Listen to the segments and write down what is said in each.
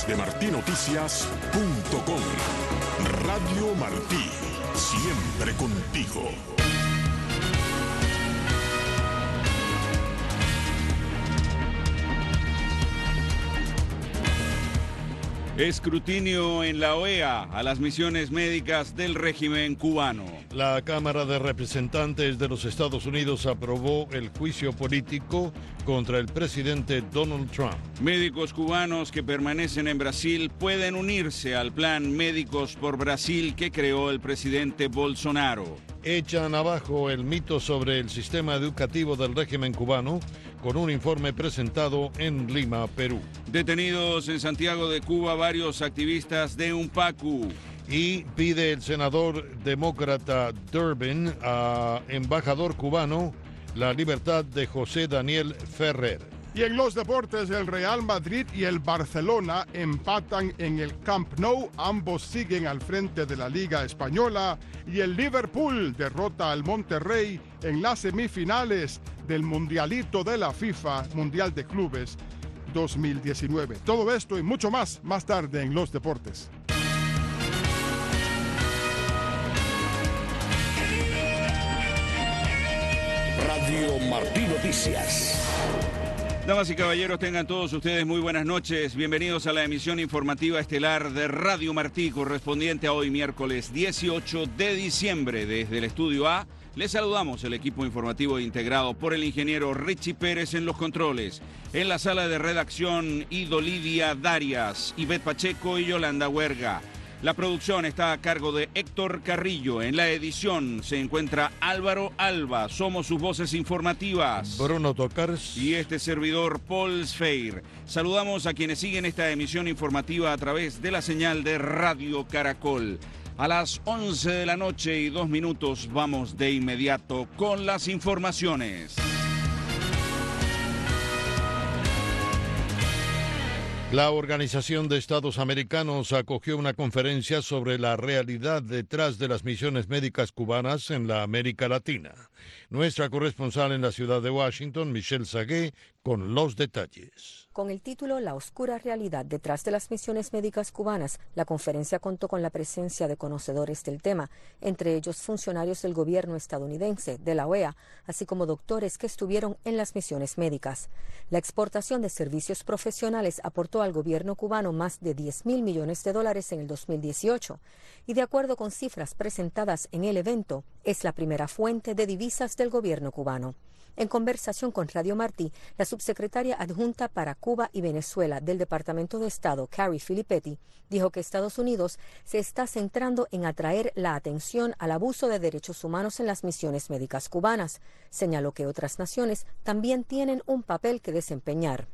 de martinoticias.com. Radio Martí, siempre contigo. Escrutinio en la OEA a las misiones médicas del régimen cubano. La Cámara de Representantes de los Estados Unidos aprobó el juicio político contra el presidente Donald Trump. Médicos cubanos que permanecen en Brasil pueden unirse al plan Médicos por Brasil que creó el presidente Bolsonaro. Echan abajo el mito sobre el sistema educativo del régimen cubano con un informe presentado en Lima, Perú. Detenidos en Santiago de Cuba varios activistas de UNPACU. Y pide el senador demócrata Durbin a embajador cubano la libertad de José Daniel Ferrer. Y en los deportes, el Real Madrid y el Barcelona empatan en el Camp Nou. Ambos siguen al frente de la Liga Española. Y el Liverpool derrota al Monterrey en las semifinales del Mundialito de la FIFA, Mundial de Clubes 2019. Todo esto y mucho más tarde en los deportes. Radio Martí Noticias. Damas y caballeros, tengan todos ustedes muy buenas noches. Bienvenidos a la emisión informativa estelar de Radio Martí, correspondiente a hoy miércoles 18 de diciembre. Desde el Estudio A, les saludamos el equipo informativo integrado por el ingeniero Richie Pérez en los controles. En la sala de redacción, Ido Lidia Darias, Ivette Pacheco y Yolanda Huerga. La producción está a cargo de Héctor Carrillo. En la edición se encuentra Álvaro Alba. Somos sus voces informativas. Bruno Tocars. Y este servidor, Paul Sfeir. Saludamos a quienes siguen esta emisión informativa a través de la señal de Radio Caracol. A las 11 de la noche y 2 minutos vamos de inmediato con las informaciones. La Organización de Estados Americanos acogió una conferencia sobre la realidad detrás de las misiones médicas cubanas en la América Latina. Nuestra corresponsal en la ciudad de Washington, Michelle Sagué, con los detalles. Con el título La oscura realidad detrás de las misiones médicas cubanas, la conferencia contó con la presencia de conocedores del tema, entre ellos funcionarios del gobierno estadounidense, de la OEA, así como doctores que estuvieron en las misiones médicas. La exportación de servicios profesionales aportó al gobierno cubano más de $10,000 millones en el 2018, y de acuerdo con cifras presentadas en el evento, es la primera fuente de divisas del gobierno cubano. En conversación con Radio Martí, la subsecretaria adjunta para Cuba y Venezuela del Departamento de Estado, Carrie Filippetti, dijo que Estados Unidos se está centrando en atraer la atención al abuso de derechos humanos en las misiones médicas cubanas. Señaló que otras naciones también tienen un papel que desempeñar.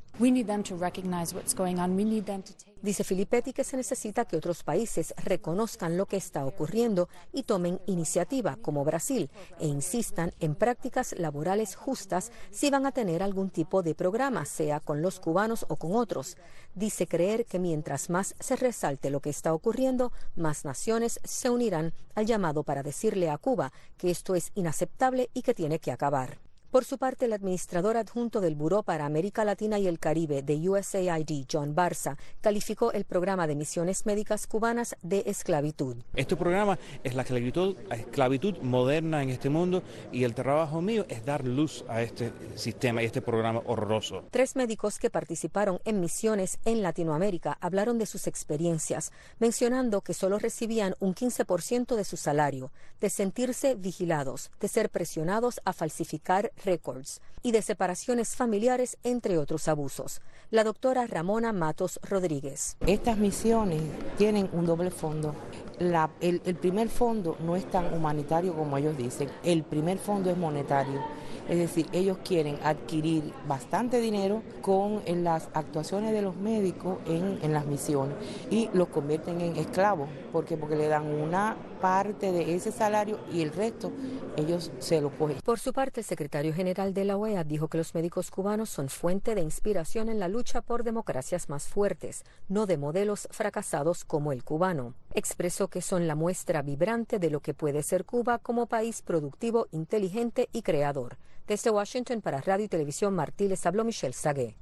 Dice Filippetti que se necesita que otros países reconozcan lo que está ocurriendo y tomen iniciativa, como Brasil, e insistan en prácticas laborales justas si van a tener algún tipo de programa, sea con los cubanos o con otros. Dice creer que mientras más se resalte lo que está ocurriendo, más naciones se unirán al llamado para decirle a Cuba que esto es inaceptable y que tiene que acabar. Por su parte, el administrador adjunto del Buró para América Latina y el Caribe de USAID, John Barza, calificó el programa de misiones médicas cubanas de esclavitud. Este programa es la esclavitud moderna en este mundo y el trabajo mío es dar luz a este sistema y este programa horroroso. 3 médicos que participaron en misiones en Latinoamérica hablaron de sus experiencias, mencionando que solo recibían un 15% de su salario, de sentirse vigilados, de ser presionados a falsificar récords y de separaciones familiares, entre otros abusos. La doctora Ramona Matos Rodríguez. Estas misiones tienen un doble fondo. El primer fondo no es tan humanitario como ellos dicen. El primer fondo es monetario. Es decir, ellos quieren adquirir bastante dinero con las actuaciones de los médicos en las misiones y los convierten en esclavos. ¿Por qué? Porque le dan una parte de ese salario y el resto ellos se lo cogen. Por su parte, el secretario general de la OEA dijo que los médicos cubanos son fuente de inspiración en la lucha por democracias más fuertes, no de modelos fracasados como el cubano. Expresó que son la muestra vibrante de lo que puede ser Cuba como país productivo, inteligente y creador. Desde Washington para Radio y Televisión Martí les habló Michelle Sagué.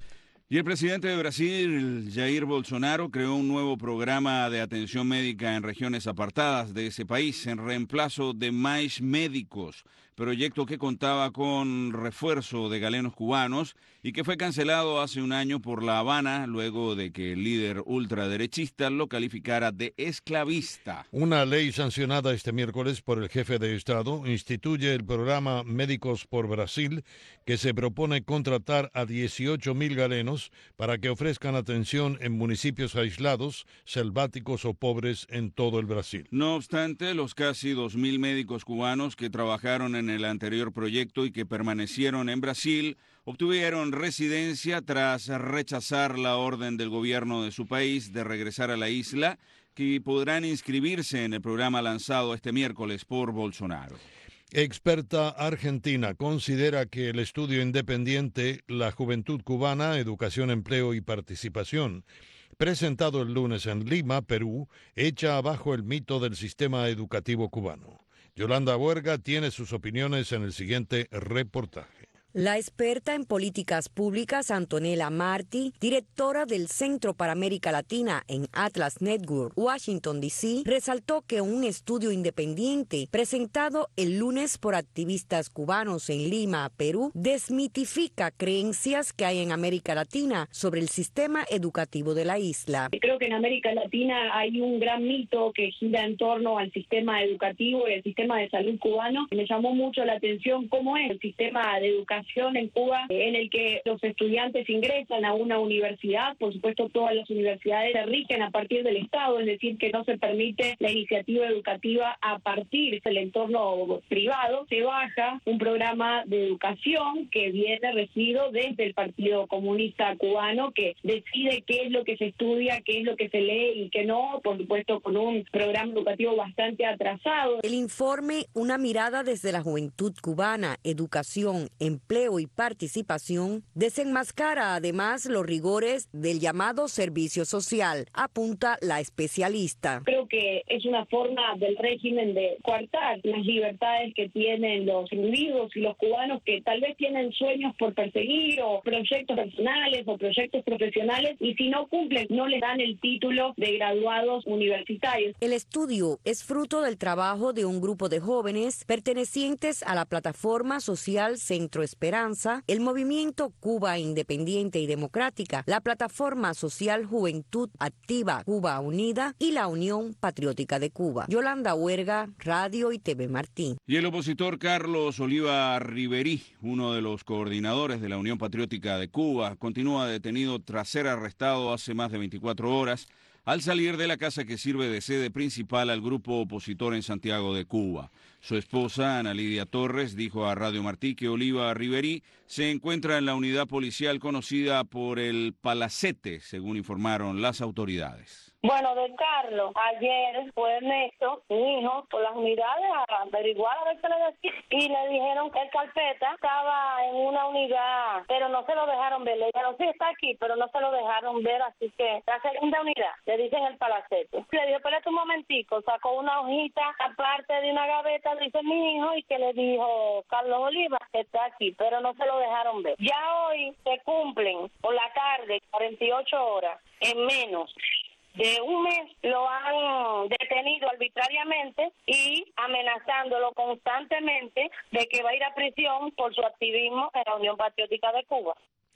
Y el presidente de Brasil, Jair Bolsonaro, creó un nuevo programa de atención médica en regiones apartadas de ese país en reemplazo de Mais Médicos, proyecto que contaba con refuerzo de galenos cubanos y que fue cancelado hace un año por La Habana luego de que el líder ultraderechista lo calificara de esclavista. Una ley sancionada este miércoles por el jefe de Estado instituye el programa Médicos por Brasil, que se propone contratar a 18.000 galenos para que ofrezcan atención en municipios aislados, selváticos o pobres en todo el Brasil. No obstante, los casi 2.000 médicos cubanos que trabajaron en el anterior proyecto y que permanecieron en Brasil obtuvieron residencia tras rechazar la orden del gobierno de su país de regresar a la isla, que podrán inscribirse en el programa lanzado este miércoles por Bolsonaro. Experta argentina considera que el estudio independiente La Juventud Cubana, Educación, Empleo y Participación, presentado el lunes en Lima, Perú, echa abajo el mito del sistema educativo cubano. Yolanda Huerga tiene sus opiniones en el siguiente reportaje. La experta en políticas públicas Antonella Marti, directora del Centro para América Latina en Atlas Network, Washington, D.C., resaltó que un estudio independiente presentado el lunes por activistas cubanos en Lima, Perú, desmitifica creencias que hay en América Latina sobre el sistema educativo de la isla. Creo que en América Latina hay un gran mito que gira en torno al sistema educativo y el sistema de salud cubano. Me llamó mucho la atención cómo es el sistema de educación en Cuba, en el que los estudiantes ingresan a una universidad. Por supuesto, todas las universidades se rigen a partir del Estado, es decir, que no se permite la iniciativa educativa a partir del entorno privado. Se baja un programa de educación que viene regido desde el Partido Comunista Cubano, que decide qué es lo que se estudia, qué es lo que se lee y qué no, por supuesto con un programa educativo bastante atrasado. El informe Una mirada desde la juventud cubana, educación, empleo y participación desenmascara además los rigores del llamado servicio social, apunta la especialista. Creo que es una forma del régimen de coartar las libertades que tienen los individuos y los cubanos que tal vez tienen sueños por perseguir o proyectos personales o proyectos profesionales, y si no cumplen no les dan el título de graduados universitarios. El estudio es fruto del trabajo de un grupo de jóvenes pertenecientes a la plataforma social Centro Esperanza, el movimiento Cuba Independiente y Democrática, la plataforma social Juventud Activa Cuba Unida y la Unión Patriótica de Cuba. Yolanda Huerga, Radio y TV Martín. Y el opositor Carlos Oliva Riverí, uno de los coordinadores de la Unión Patriótica de Cuba, continúa detenido tras ser arrestado hace más de 24 horas al salir de la casa que sirve de sede principal al grupo opositor en Santiago de Cuba. Su esposa, Ana Lidia Torres, dijo a Radio Martí que Oliva Riverí se encuentra en la unidad policial conocida por el Palacete, según informaron las autoridades. Bueno, de Carlos, ayer fue Ernesto, mi hijo, por las unidades a averiguar a ver qué le decía, y le dijeron que el carpeta estaba en una unidad, pero no se lo dejaron ver. Le dijeron, sí, está aquí, pero no se lo dejaron ver, así que la segunda unidad, le dicen el Palacete. Le dijo, espérate un momentico, sacó una hojita aparte de una gaveta, dice mi hijo, y que le dijo Carlos Oliva, que está aquí, pero no se lo dejaron ver. Ya hoy se cumplen por la tarde 48 horas, en menos de un mes lo han detenido arbitrariamente y amenazándolo constantemente de que va a ir a prisión por su activismo en la Unión Patriótica de Cuba.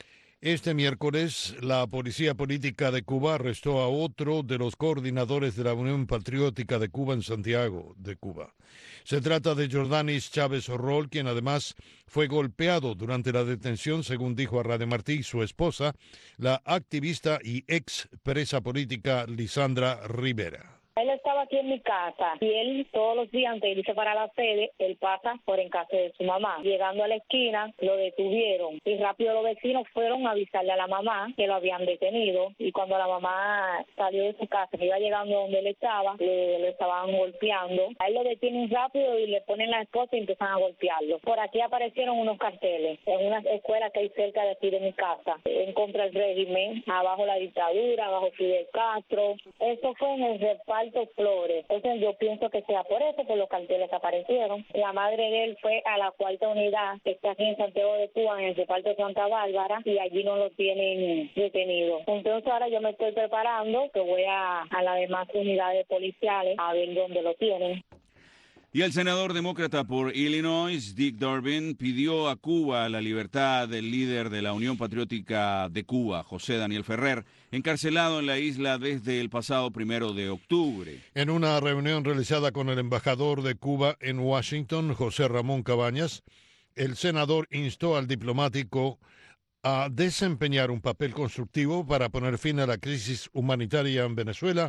Este miércoles, la Policía Política de Cuba arrestó a otro de los coordinadores de la Unión Patriótica de Cuba en Santiago de Cuba. Se trata de Jordanis Chávez Orrol, quien además fue golpeado durante la detención, según dijo a Radio Martí su esposa, la activista y ex presa política Lisandra Rivera. Él estaba aquí en mi casa y él todos los días antes de irse para la sede, él pasa por en casa de su mamá. Llegando a la esquina, lo detuvieron y rápido los vecinos fueron a avisarle a la mamá que lo habían detenido, y cuando la mamá salió de su casa, que iba llegando donde él estaba, le estaban golpeando. A él lo detienen rápido y le ponen la esposa y empiezan a golpearlo. Por aquí aparecieron unos carteles en una escuela que hay cerca de aquí de mi casa, en contra del régimen, abajo la dictadura, abajo Fidel Castro. Eso fue en el reparto Altos Flores. Entonces yo pienso que sea por eso que los carteles aparecieron. La madre de él fue a la 4ª unidad, que está aquí en Santiago de Cuba, en el reparto de Santa Bárbara, y allí no lo tienen detenido. Entonces ahora yo me estoy preparando, que voy a las demás unidades policiales a ver dónde lo tienen. Y el senador demócrata por Illinois, Dick Durbin, pidió a Cuba la libertad del líder de la Unión Patriótica de Cuba, José Daniel Ferrer, encarcelado en la isla desde el pasado 1 de octubre. En una reunión realizada con el embajador de Cuba en Washington, José Ramón Cabañas, el senador instó al diplomático a desempeñar un papel constructivo para poner fin a la crisis humanitaria en Venezuela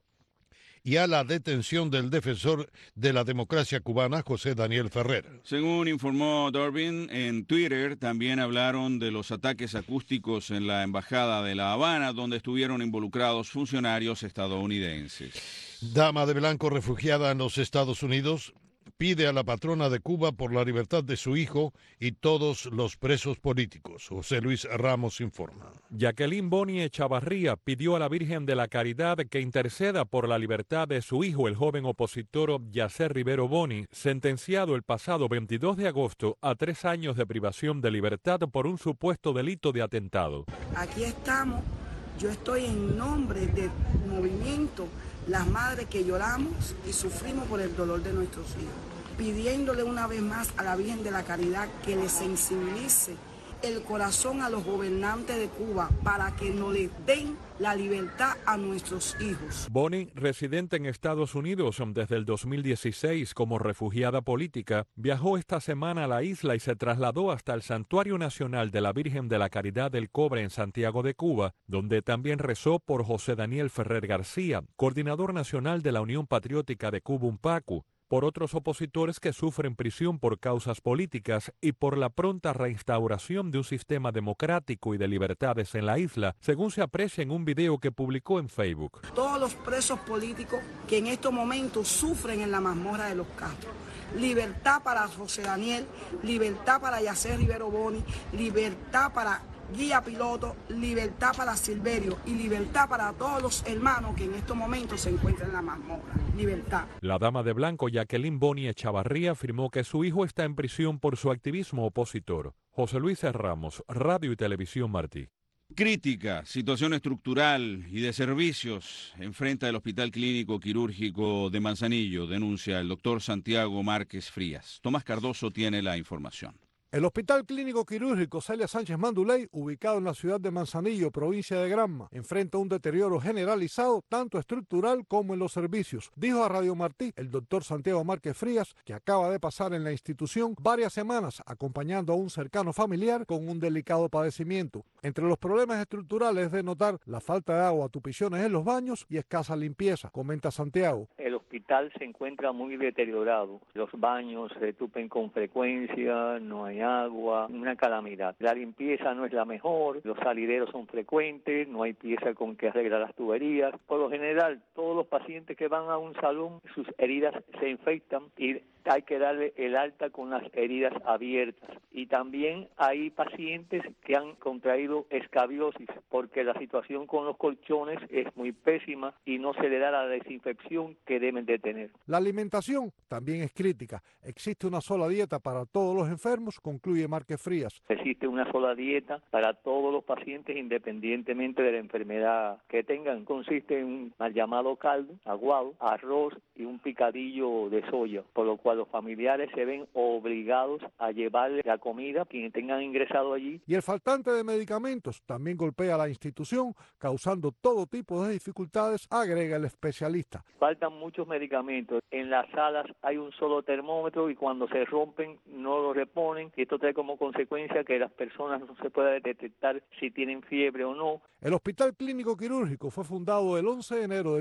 y a la detención del defensor de la democracia cubana, José Daniel Ferrer. Según informó Durbin, en Twitter también hablaron de los ataques acústicos en la Embajada de La Habana, donde estuvieron involucrados funcionarios estadounidenses. Dama de blanco refugiada en los Estados Unidos pide a la patrona de Cuba por la libertad de su hijo y todos los presos políticos. José Luis Ramos informa. Jacqueline Boni Echavarría pidió a la Virgen de la Caridad que interceda por la libertad de su hijo, el joven opositor Yacer Rivero Boni, sentenciado el pasado 22 de agosto a 3 años de privación de libertad por un supuesto delito de atentado. Aquí estamos, yo estoy en nombre del movimiento Las Madres que Lloramos y Sufrimos por el Dolor de Nuestros Hijos, pidiéndole una vez más a la Virgen de la Caridad que le sensibilice el corazón a los gobernantes de Cuba para que no les den la libertad a nuestros hijos. Boni, residente en Estados Unidos desde el 2016 como refugiada política, viajó esta semana a la isla y se trasladó hasta el Santuario Nacional de la Virgen de la Caridad del Cobre en Santiago de Cuba, donde también rezó por José Daniel Ferrer García, coordinador nacional de la Unión Patriótica de Cuba, UNPACU, por otros opositores que sufren prisión por causas políticas y por la pronta reinstauración de un sistema democrático y de libertades en la isla, según se aprecia en un video que publicó en Facebook. Todos los presos políticos que en estos momentos sufren en la mazmorra de los Castro. Libertad para José Daniel, libertad para Yacer Rivero Boni, libertad para Guía Piloto, libertad para Silverio y libertad para todos los hermanos que en estos momentos se encuentran en la mazmorra. Libertad. La dama de blanco Jacqueline Boni Echavarría afirmó que su hijo está en prisión por su activismo opositor. José Luis Ramos, Radio y Televisión Martí. Crítica, situación estructural y de servicios enfrenta el Hospital Clínico Quirúrgico de Manzanillo, denuncia el doctor Santiago Márquez Frías. Tomás Cardoso tiene la información. El Hospital Clínico Quirúrgico Celia Sánchez Manduley, ubicado en la ciudad de Manzanillo, provincia de Granma, enfrenta un deterioro generalizado, tanto estructural como en los servicios, dijo a Radio Martí el doctor Santiago Márquez Frías, que acaba de pasar en la institución varias semanas acompañando a un cercano familiar con un delicado padecimiento. Entre los problemas estructurales es de notar la falta de agua, tupiciones en los baños y escasa limpieza, comenta Santiago. El hospital se encuentra muy deteriorado. Los baños se tupen con frecuencia, no hay agua, una calamidad. La limpieza no es la mejor, los salideros son frecuentes, no hay pieza con que arreglar las tuberías. Por lo general, todos los pacientes que van a un salón, sus heridas se infectan y hay que darle el alta con las heridas abiertas. Y también hay pacientes que han contraído escabiosis porque la situación con los colchones es muy pésima y no se le da la desinfección que deben de tener. La alimentación también es crítica. Existe una sola dieta para todos los enfermos, concluye Márquez Frías. Existe una sola dieta para todos los pacientes independientemente de la enfermedad que tengan. Consiste en un mal llamado caldo, aguado, arroz y un picadillo de soya, por lo cual los familiares se ven obligados a llevarle la comida a quienes tengan ingresado allí. Y el faltante de medicamentos también golpea a la institución, causando todo tipo de dificultades, agrega el especialista. Faltan muchos medicamentos. En las salas hay un solo termómetro y cuando se rompen no lo reponen. Esto trae como consecuencia que las personas no se pueda detectar si tienen fiebre o no. El Hospital Clínico Quirúrgico fue fundado el 11 de enero de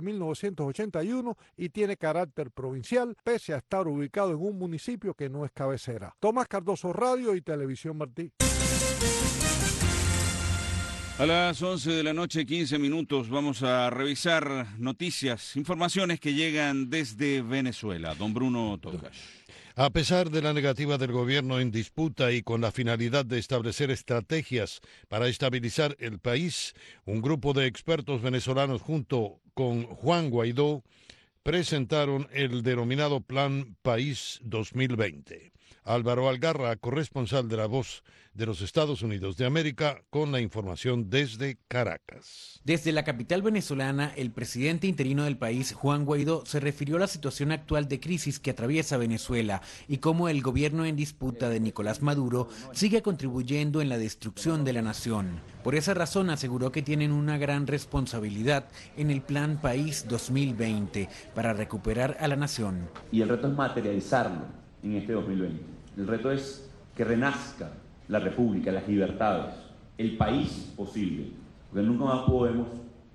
1981 y tiene carácter provincial, pese a estar ubicado en un municipio que no es cabecera. Tomás Cardoso, Radio y Televisión Martí. A las 11 de la noche, 15 minutos, vamos a revisar noticias, informaciones que llegan desde Venezuela. Don Bruno Tocash. A pesar de la negativa del gobierno en disputa y con la finalidad de establecer estrategias para estabilizar el país, un grupo de expertos venezolanos junto con Juan Guaidó presentaron el denominado Plan País 2020. Álvaro Algarra, corresponsal de La Voz de los Estados Unidos de América, con la información desde Caracas. Desde la capital venezolana, el presidente interino del país, Juan Guaidó, se refirió a la situación actual de crisis que atraviesa Venezuela y cómo el gobierno en disputa de Nicolás Maduro sigue contribuyendo en la destrucción de la nación. Por esa razón aseguró que tienen una gran responsabilidad en el Plan País 2020 para recuperar a la nación. Y el reto es materializarlo en este 2020. El reto es que renazca la República, las libertades, el país posible, porque nunca más podemos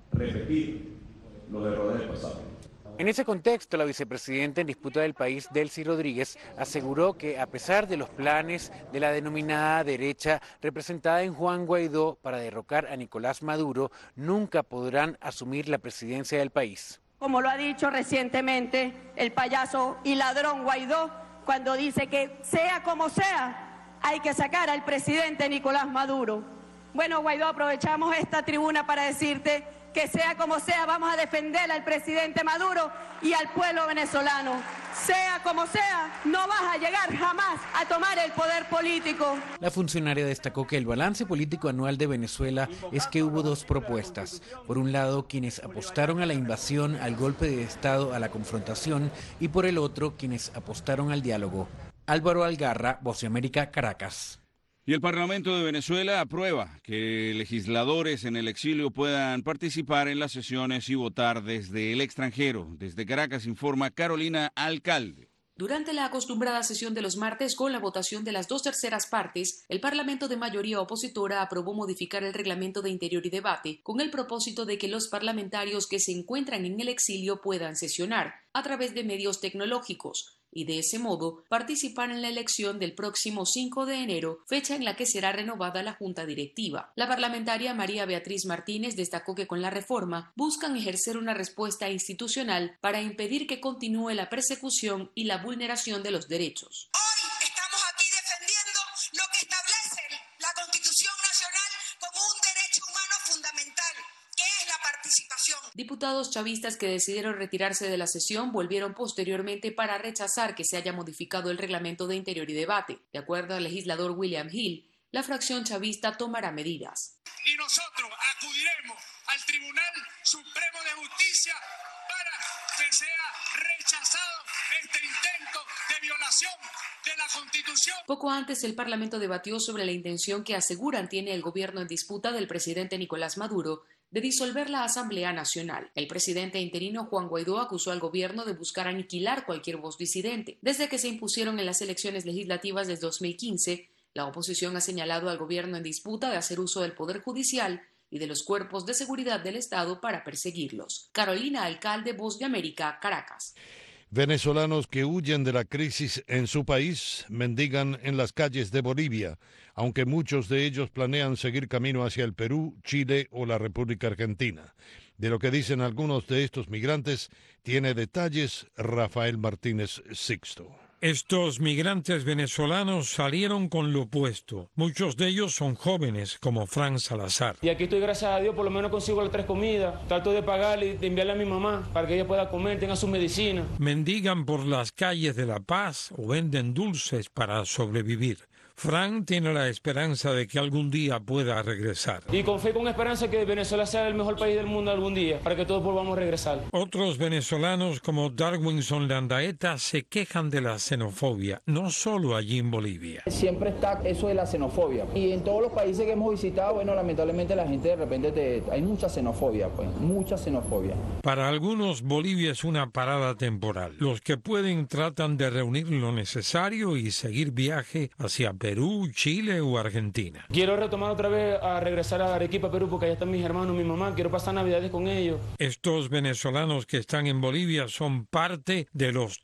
repetir los errores del pasado. En ese contexto, la vicepresidenta en disputa del país, Delcy Rodríguez, aseguró que a pesar de los planes de la denominada derecha representada en Juan Guaidó para derrocar a Nicolás Maduro, nunca podrán asumir la presidencia del país. Como lo ha dicho recientemente el payaso y ladrón Guaidó, cuando dice que sea como sea, hay que sacar al presidente Nicolás Maduro. Bueno, Guaidó, aprovechamos esta tribuna para decirte que sea como sea, vamos a defender al presidente Maduro y al pueblo venezolano. Sea como sea, no vas a llegar jamás a tomar el poder político. La funcionaria destacó que el balance político anual de Venezuela es que hubo dos propuestas. Por un lado, quienes apostaron a la invasión, al golpe de Estado, a la confrontación, y por el otro, quienes apostaron al diálogo. Álvaro Algarra, Voz de América, Caracas. Y el Parlamento de Venezuela aprueba que legisladores en el exilio puedan participar en las sesiones y votar desde el extranjero. Desde Caracas informa Carolina Alcalde. Durante la acostumbrada sesión de los martes, con la votación de las 2/3 partes, el Parlamento de mayoría opositora aprobó modificar el reglamento de Interior y Debate con el propósito de que los parlamentarios que se encuentran en el exilio puedan sesionar a través de medios tecnológicos y de ese modo participar en la elección del próximo 5 de enero, fecha en la que será renovada la Junta Directiva. La parlamentaria María Beatriz Martínez destacó que con la reforma buscan ejercer una respuesta institucional para impedir que continúe la persecución y la vulneración de los derechos. Hoy estamos aquí defendiendo lo que establece la Constitución Nacional como un derecho humano fundamental, que es la participación. Diputados chavistas que decidieron retirarse de la sesión volvieron posteriormente para rechazar que se haya modificado el reglamento de Interior y Debate. De acuerdo al legislador William Hill, la fracción chavista tomará medidas. Y nosotros acudiremos al Tribunal Supremo de Justicia para que sea rechazado este intento de violación de la Constitución. Poco antes, el Parlamento debatió sobre la intención que aseguran tiene el gobierno en disputa del presidente Nicolás Maduro de disolver la Asamblea Nacional. El presidente interino Juan Guaidó acusó al gobierno de buscar aniquilar cualquier voz disidente. Desde que se impusieron en las elecciones legislativas de 2015, la oposición ha señalado al gobierno en disputa de hacer uso del Poder Judicial y de los cuerpos de seguridad del Estado para perseguirlos. Carolina Alcalde, Voz de América, Caracas. Venezolanos que huyen de la crisis en su país mendigan en las calles de Bolivia, aunque muchos de ellos planean seguir camino hacia el Perú, Chile o la República Argentina. De lo que dicen algunos de estos migrantes, tiene detalles Rafael Martínez Sixto. Estos migrantes venezolanos salieron con lo opuesto. Muchos de ellos son jóvenes, como Fran Salazar. Y aquí estoy, gracias a Dios, por lo menos consigo las 3 comidas. Trato de pagarle y de enviarle a mi mamá para que ella pueda comer, tenga su medicina. Mendigan por las calles de La Paz o venden dulces para sobrevivir. Fran tiene la esperanza de que algún día pueda regresar. Y con fe, con esperanza que Venezuela sea el mejor país del mundo algún día, para que todos volvamos a regresar. Otros venezolanos como Darwinson Landaeta se quejan de la xenofobia, no solo allí en Bolivia. Siempre está eso de la xenofobia. Y en todos los países que hemos visitado, bueno, lamentablemente la gente de repente hay mucha xenofobia, pues, mucha xenofobia. Para algunos, Bolivia es una parada temporal. Los que pueden tratan de reunir lo necesario y seguir viaje hacia Perú, Chile o Argentina. Quiero retomar otra vez a regresar a Arequipa, Perú, porque allá están mis hermanos, mi mamá. Quiero pasar Navidades con ellos. Estos venezolanos que están en Bolivia son parte de los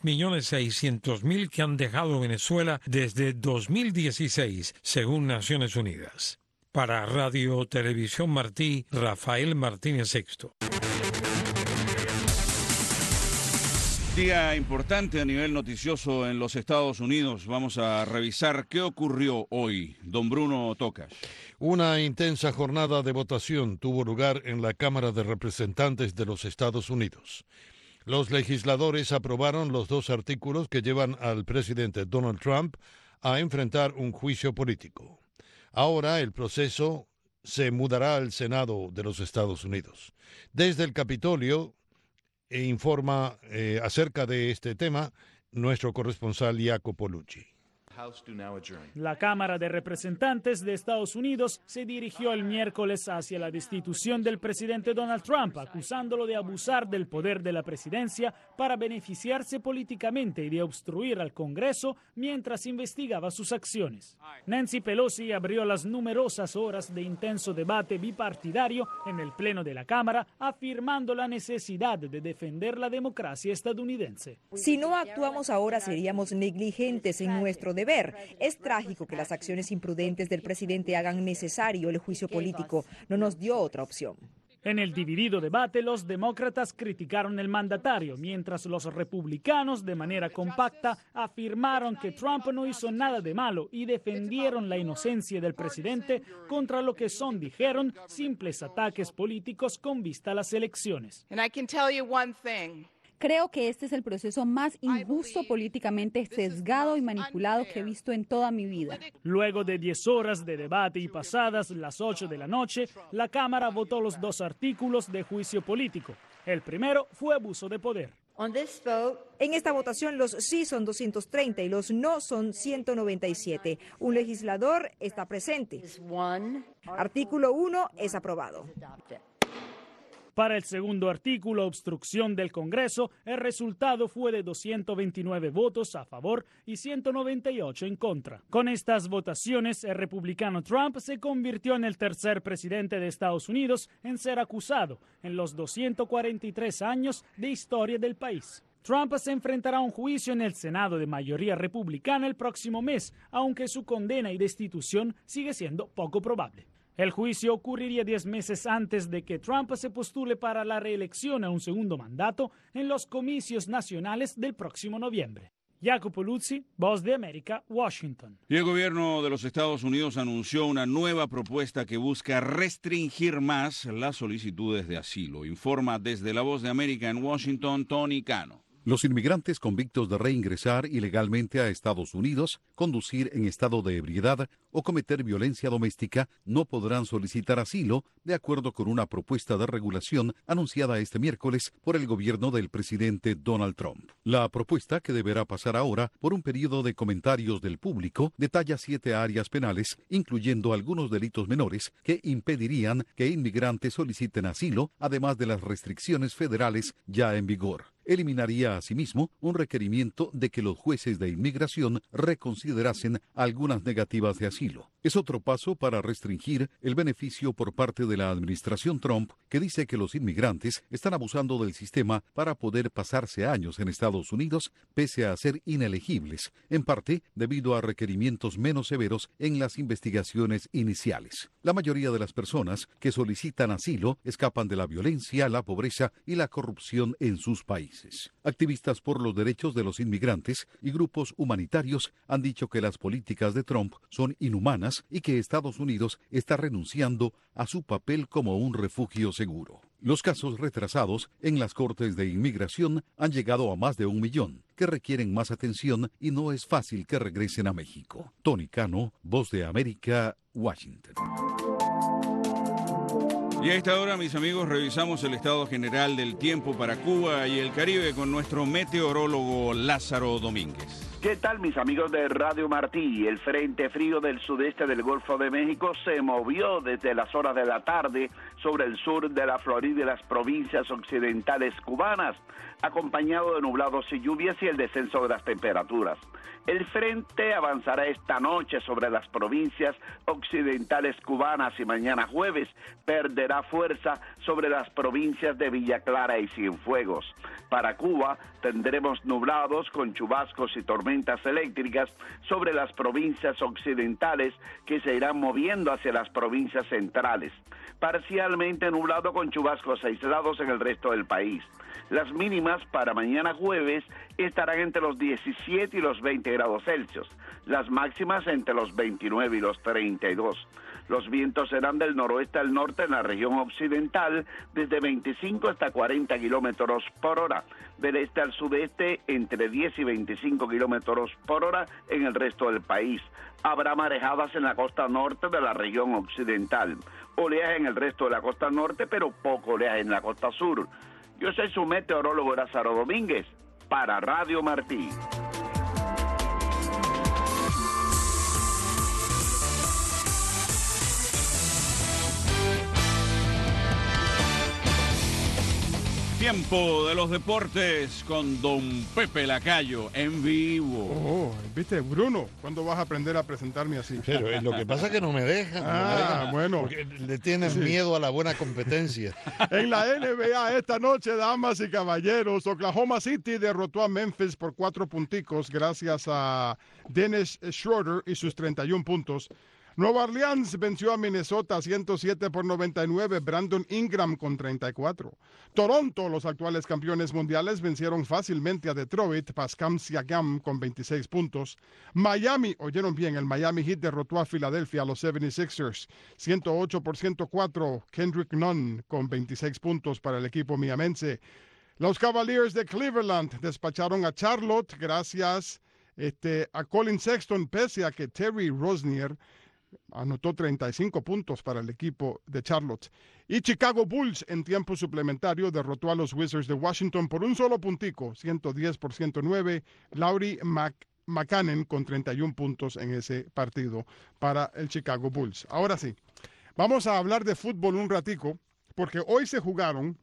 3.600.000 que han dejado Venezuela desde 2016, según Naciones Unidas. Para Radio Televisión Martí, Rafael Martínez Sixto. Día importante a nivel noticioso en los Estados Unidos. Vamos a revisar qué ocurrió hoy. Don Bruno Tocas. Una intensa jornada de votación tuvo lugar en la Cámara de Representantes de los Estados Unidos. Los legisladores aprobaron los 2 artículos que llevan al presidente Donald Trump a enfrentar un juicio político. Ahora el proceso se mudará al Senado de los Estados Unidos. Desde el Capitolio informa acerca de este tema nuestro corresponsal Jacopo Lucci. La Cámara de Representantes de Estados Unidos se dirigió el miércoles hacia la destitución del presidente Donald Trump, acusándolo de abusar del poder de la presidencia para beneficiarse políticamente y de obstruir al Congreso mientras investigaba sus acciones. Nancy Pelosi abrió las numerosas horas de intenso debate bipartidario en el Pleno de la Cámara, afirmando la necesidad de defender la democracia estadounidense. Si no actuamos ahora, seríamos negligentes en nuestro deber. Es trágico que las acciones imprudentes del presidente hagan necesario el juicio político. No nos dio otra opción. En el dividido debate, los demócratas criticaron el mandatario, mientras los republicanos, de manera compacta, afirmaron que Trump no hizo nada de malo y defendieron la inocencia del presidente contra lo que son, dijeron, simples ataques políticos con vista a las elecciones. Creo que este es el proceso más injusto, políticamente sesgado y manipulado que he visto en toda mi vida. Luego de 10 horas de debate y pasadas las 8 de la noche, la Cámara votó los 2 artículos de juicio político. El primero fue abuso de poder. En esta votación los sí son 230 y los no son 197. Un legislador está presente. Artículo 1 es aprobado. Para el segundo artículo, obstrucción del Congreso, el resultado fue de 229 votos a favor y 198 en contra. Con estas votaciones, el republicano Trump se convirtió en el tercer presidente de Estados Unidos en ser acusado en los 243 años de historia del país. Trump se enfrentará a un juicio en el Senado de mayoría republicana el próximo mes, aunque su condena y destitución sigue siendo poco probable. El juicio ocurriría 10 meses antes de que Trump se postule para la reelección a un segundo mandato en los comicios nacionales del próximo noviembre. Jacopo Lucci, Voz de América, Washington. Y el gobierno de los Estados Unidos anunció una nueva propuesta que busca restringir más las solicitudes de asilo. Informa desde la Voz de América en Washington, Tony Cano. Los inmigrantes convictos de reingresar ilegalmente a Estados Unidos, conducir en estado de ebriedad o cometer violencia doméstica no podrán solicitar asilo, de acuerdo con una propuesta de regulación anunciada este miércoles por el gobierno del presidente Donald Trump. La propuesta, que deberá pasar ahora por un periodo de comentarios del público, detalla 7 áreas penales, incluyendo algunos delitos menores que impedirían que inmigrantes soliciten asilo, además de las restricciones federales ya en vigor. Eliminaría asimismo un requerimiento de que los jueces de inmigración reconsiderasen algunas negativas de asilo. Es otro paso para restringir el beneficio por parte de la administración Trump, que dice que los inmigrantes están abusando del sistema para poder pasarse años en Estados Unidos pese a ser inelegibles, en parte debido a requerimientos menos severos en las investigaciones iniciales. La mayoría de las personas que solicitan asilo escapan de la violencia, la pobreza y la corrupción en sus países. Activistas por los derechos de los inmigrantes y grupos humanitarios han dicho que las políticas de Trump son inhumanas y que Estados Unidos está renunciando a su papel como un refugio seguro. Los casos retrasados en las cortes de inmigración han llegado a más de 1 millón, que requieren más atención y no es fácil que regresen a México. Tony Cano, Voz de América, Washington. Y a esta hora, mis amigos, revisamos el estado general del tiempo para Cuba y el Caribe con nuestro meteorólogo Lázaro Domínguez. ¿Qué tal, mis amigos de Radio Martí? El frente frío del sudeste del Golfo de México se movió desde las horas de la tarde sobre el sur de la Florida y las provincias occidentales cubanas, acompañado de nublados y lluvias y el descenso de las temperaturas. El frente avanzará esta noche sobre las provincias occidentales cubanas y mañana jueves perderá fuerza sobre las provincias de Villa Clara y Cienfuegos. Para Cuba tendremos nublados con chubascos y tormentas eléctricas sobre las provincias occidentales que se irán moviendo hacia las provincias centrales. Parcialmente nublado con chubascos aislados en el resto del país. Las mínimas para mañana jueves estarán entre los 17 y los 20 grados Celsius. Las máximas entre los 29 y los 32. Los vientos serán del noroeste al norte en la región occidental, desde 25 hasta 40 kilómetros por hora. Del este al sudeste, entre 10 y 25 kilómetros por hora en el resto del país. Habrá marejadas en la costa norte de la región occidental. Oleaje en el resto de la costa norte, pero poco oleaje en la costa sur. Yo soy su meteorólogo Lázaro Domínguez, para Radio Martí. Tiempo de los deportes con don Pepe Lacayo en vivo. Oh, viste, Bruno, ¿cuándo vas a aprender a presentarme así? Pero lo que pasa es que no me dejan. Bueno. Porque le tienen miedo a la buena competencia. En la NBA esta noche, damas y caballeros, Oklahoma City derrotó a Memphis por 4 punticos gracias a Dennis Schroeder y sus 31 puntos. Nueva Orleans venció a Minnesota 107-99, Brandon Ingram con 34. Toronto, los actuales campeones mundiales, vencieron fácilmente a Detroit, Pascal Siakam con 26 puntos. Miami, oyeron bien, el Miami Heat derrotó a Filadelfia, a los 76ers, 108-104, Kendrick Nunn con 26 puntos para el equipo miamense. Los Cavaliers de Cleveland despacharon a Charlotte gracias a Colin Sexton, pese a que Terry Rozier anotó 35 puntos para el equipo de Charlotte. Y Chicago Bulls en tiempo suplementario derrotó a los Wizards de Washington por un solo puntico, 110-109. Lauri McCannon con 31 puntos en ese partido para el Chicago Bulls. Ahora sí, vamos a hablar de fútbol un ratico, porque hoy se jugaron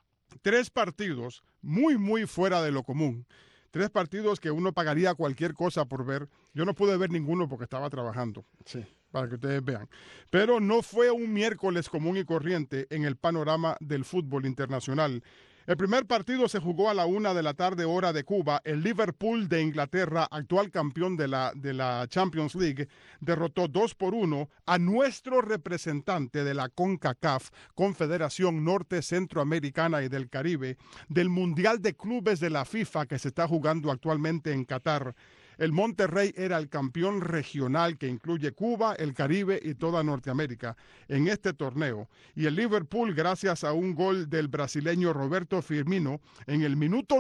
3 partidos muy fuera de lo común. 3 partidos que uno pagaría cualquier cosa por ver. Yo no pude ver ninguno porque estaba trabajando. Sí. Para que ustedes vean. Pero no fue un miércoles común y corriente en el panorama del fútbol internacional. El primer partido se jugó a la 1 de la tarde, hora de Cuba. El Liverpool de Inglaterra, actual campeón de la Champions League, derrotó 2-1 a nuestro representante de la CONCACAF, Confederación Norte Centroamericana y del Caribe, del Mundial de Clubes de la FIFA que se está jugando actualmente en Qatar. El Monterrey era el campeón regional que incluye Cuba, el Caribe y toda Norteamérica en este torneo. Y el Liverpool, gracias a un gol del brasileño Roberto Firmino, en el minuto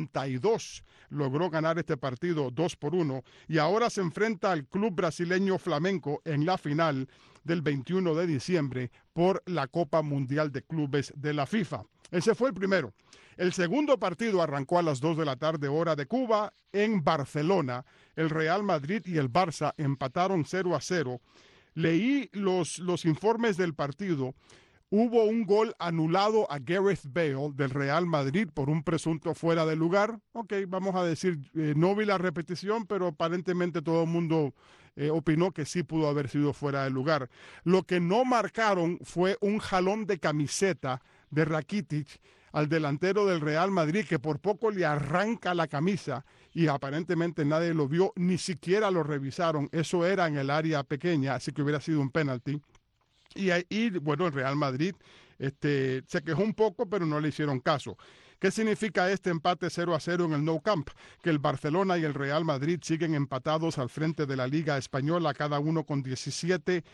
92 logró ganar este partido 2-1 y ahora se enfrenta al club brasileño Flamengo en la final del 21 de diciembre por la Copa Mundial de Clubes de la FIFA. Ese fue el primero. El segundo partido arrancó a las 2 de la tarde, hora de Cuba, en Barcelona. El Real Madrid y el Barça empataron 0-0. Leí los informes del partido. Hubo un gol anulado a Gareth Bale del Real Madrid por un presunto fuera de lugar. Ok, vamos a decir, no vi la repetición, pero aparentemente todo el mundo opinó que sí pudo haber sido fuera de lugar. Lo que no marcaron fue un jalón de camiseta de Rakitic al delantero del Real Madrid, que por poco le arranca la camisa y aparentemente nadie lo vio, ni siquiera lo revisaron. Eso era en el área pequeña, así que hubiera sido un penalti. Y ahí, bueno, el Real Madrid se quejó un poco, pero no le hicieron caso. ¿Qué significa este empate 0-0 en el Nou Camp? Que el Barcelona y el Real Madrid siguen empatados al frente de la Liga Española, cada uno con 17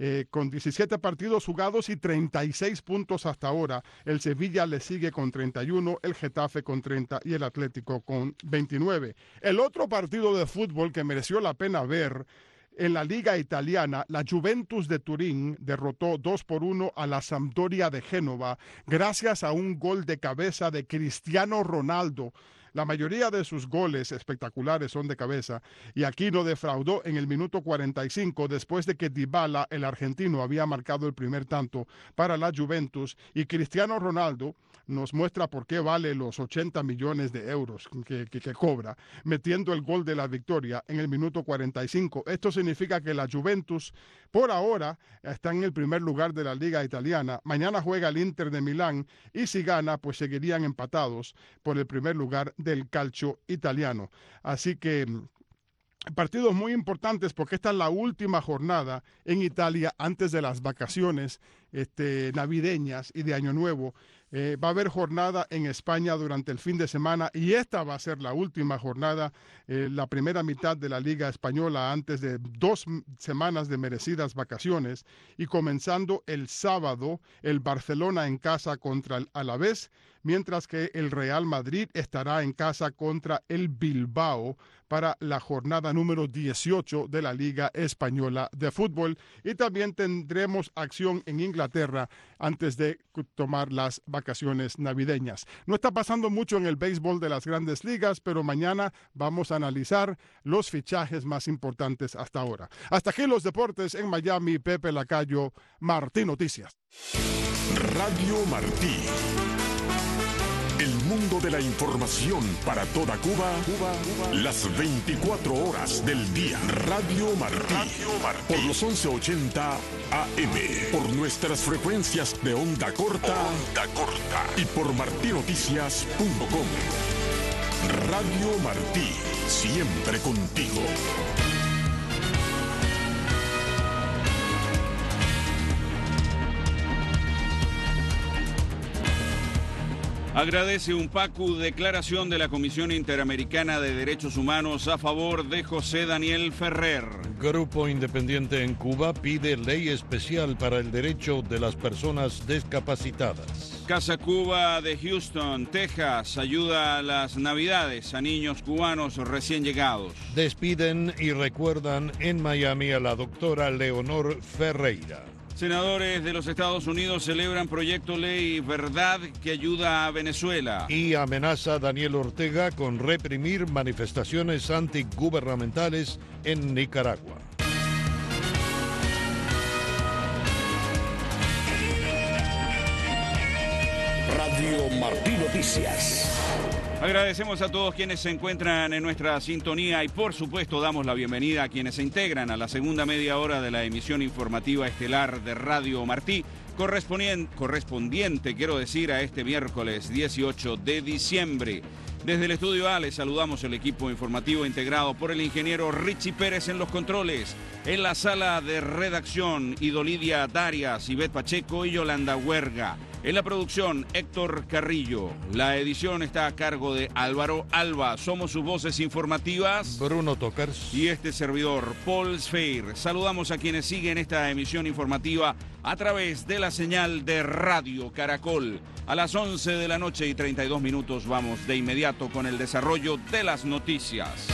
partidos jugados y 36 puntos hasta ahora. El Sevilla le sigue con 31, el Getafe con 30 y el Atlético con 29. El otro partido de fútbol que mereció la pena ver en la Liga Italiana, la Juventus de Turín derrotó 2-1 a la Sampdoria de Génova gracias a un gol de cabeza de Cristiano Ronaldo. La mayoría de sus goles espectaculares son de cabeza y aquí no defraudó en el minuto 45 después de que Dybala, el argentino, había marcado el primer tanto para la Juventus, y Cristiano Ronaldo nos muestra por qué vale los 80 millones de euros que cobra, metiendo el gol de la victoria en el minuto 45. Esto significa que la Juventus, por ahora, está en el primer lugar de la Liga Italiana. Mañana juega el Inter de Milán y si gana, pues seguirían empatados por el primer lugar del calcio italiano. Así que partidos muy importantes porque esta es la última jornada en Italia antes de las vacaciones navideñas y de Año Nuevo. Va a haber jornada en España durante el fin de semana y esta va a ser la última jornada, la primera mitad de la Liga Española antes de 2 semanas de merecidas vacaciones, y comenzando el sábado el Barcelona en casa contra el Alavés, mientras que el Real Madrid estará en casa contra el Bilbao para la jornada número 18 de la Liga Española de Fútbol. Y también tendremos acción en Inglaterra antes de tomar las vacaciones navideñas. No está pasando mucho en el béisbol de las Grandes Ligas, pero mañana vamos a analizar los fichajes más importantes hasta ahora. Hasta aquí los deportes en Miami. Pepe Lacayo, Martí Noticias. Radio Martí. El mundo de la información para toda Cuba, las 24 horas del día. Radio Martí. Por los 1180 AM. Por nuestras frecuencias de onda corta. Y por martinoticias.com. Radio Martí. Siempre contigo. Agradece Unpacu declaración de la Comisión Interamericana de Derechos Humanos a favor de José Daniel Ferrer. Grupo independiente en Cuba pide ley especial para el derecho de las personas discapacitadas. Casa Cuba de Houston, Texas, ayuda a las Navidades a niños cubanos recién llegados. Despiden y recuerdan en Miami a la doctora Leonor Ferreira. Senadores de los Estados Unidos celebran proyecto ley Verdad que ayuda a Venezuela. Y amenaza a Daniel Ortega con reprimir manifestaciones antigubernamentales en Nicaragua. Radio Martí Noticias. Agradecemos a todos quienes se encuentran en nuestra sintonía y por supuesto damos la bienvenida a quienes se integran a la segunda media hora de la emisión informativa estelar de Radio Martí, correspondiente, quiero decir, a este miércoles 18 de diciembre. Desde el Estudio A les saludamos el equipo informativo integrado por el ingeniero Richie Pérez en los controles, en la sala de redacción Idolidia Darias, Ivette Pacheco y Yolanda Huerga. En la producción, Héctor Carrillo. La edición está a cargo de Álvaro Alba. Somos sus voces informativas, Bruno Tocars y este servidor, Paul Sfeir. Saludamos a quienes siguen esta emisión informativa a través de la señal de Radio Caracol. A las 11 de la noche y 32 minutos vamos de inmediato con el desarrollo de las noticias.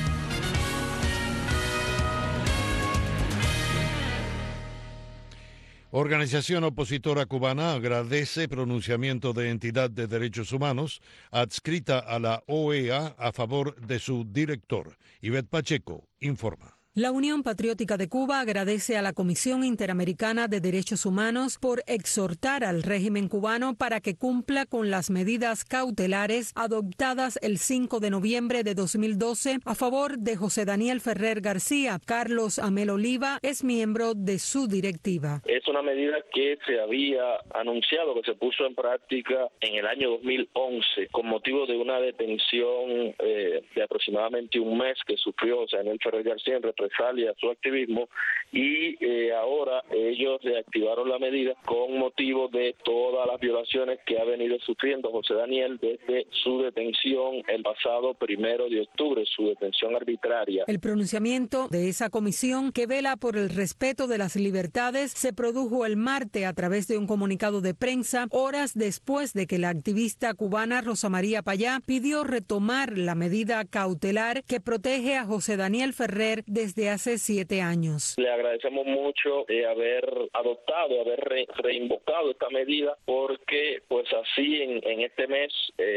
Organización opositora cubana agradece pronunciamiento de entidad de derechos humanos adscrita a la OEA a favor de su director. Ivette Pacheco informa. La Unión Patriótica de Cuba agradece a la Comisión Interamericana de Derechos Humanos por exhortar al régimen cubano para que cumpla con las medidas cautelares adoptadas el 5 de noviembre de 2012 a favor de José Daniel Ferrer García. Carlos Amel Oliva es miembro de su directiva. Es una medida que se había anunciado, que se puso en práctica en el año 2011 con motivo de una detención de aproximadamente un mes que sufrió José Daniel Ferrer García en represalia a su activismo, y ahora ellos reactivaron la medida con motivo de todas las violaciones que ha venido sufriendo José Daniel desde su detención el pasado 1 de octubre, su detención arbitraria. El pronunciamiento de esa comisión que vela por el respeto de las libertades se produjo el martes a través de un comunicado de prensa, horas después de que la activista cubana Rosa María Payá pidió retomar la medida cautelar que protege a José Daniel Ferrer desde hace 7 años. Le agradecemos mucho haber adoptado, haber reinvocado esta medida, porque pues así en este mes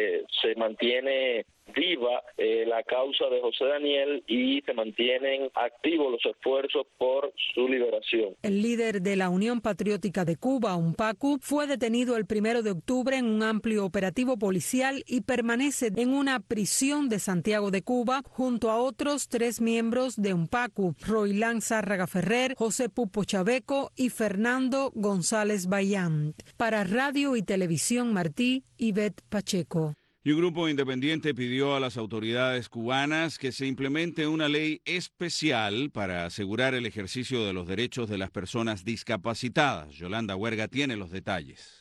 se mantiene viva la causa de José Daniel y se mantienen activos los esfuerzos por su liberación. El líder de la Unión Patriótica de Cuba, UNPACU, fue detenido el 1 de octubre en un amplio operativo policial y permanece en una prisión de Santiago de Cuba junto a otros 3 miembros de UNPACU, Roilán Zárraga Ferrer, José Pupo Chaveco y Fernando González Bayán. Para Radio y Televisión Martí, Ivette Pacheco. Y un grupo independiente pidió a las autoridades cubanas que se implemente una ley especial para asegurar el ejercicio de los derechos de las personas discapacitadas. Yolanda Huerga tiene los detalles.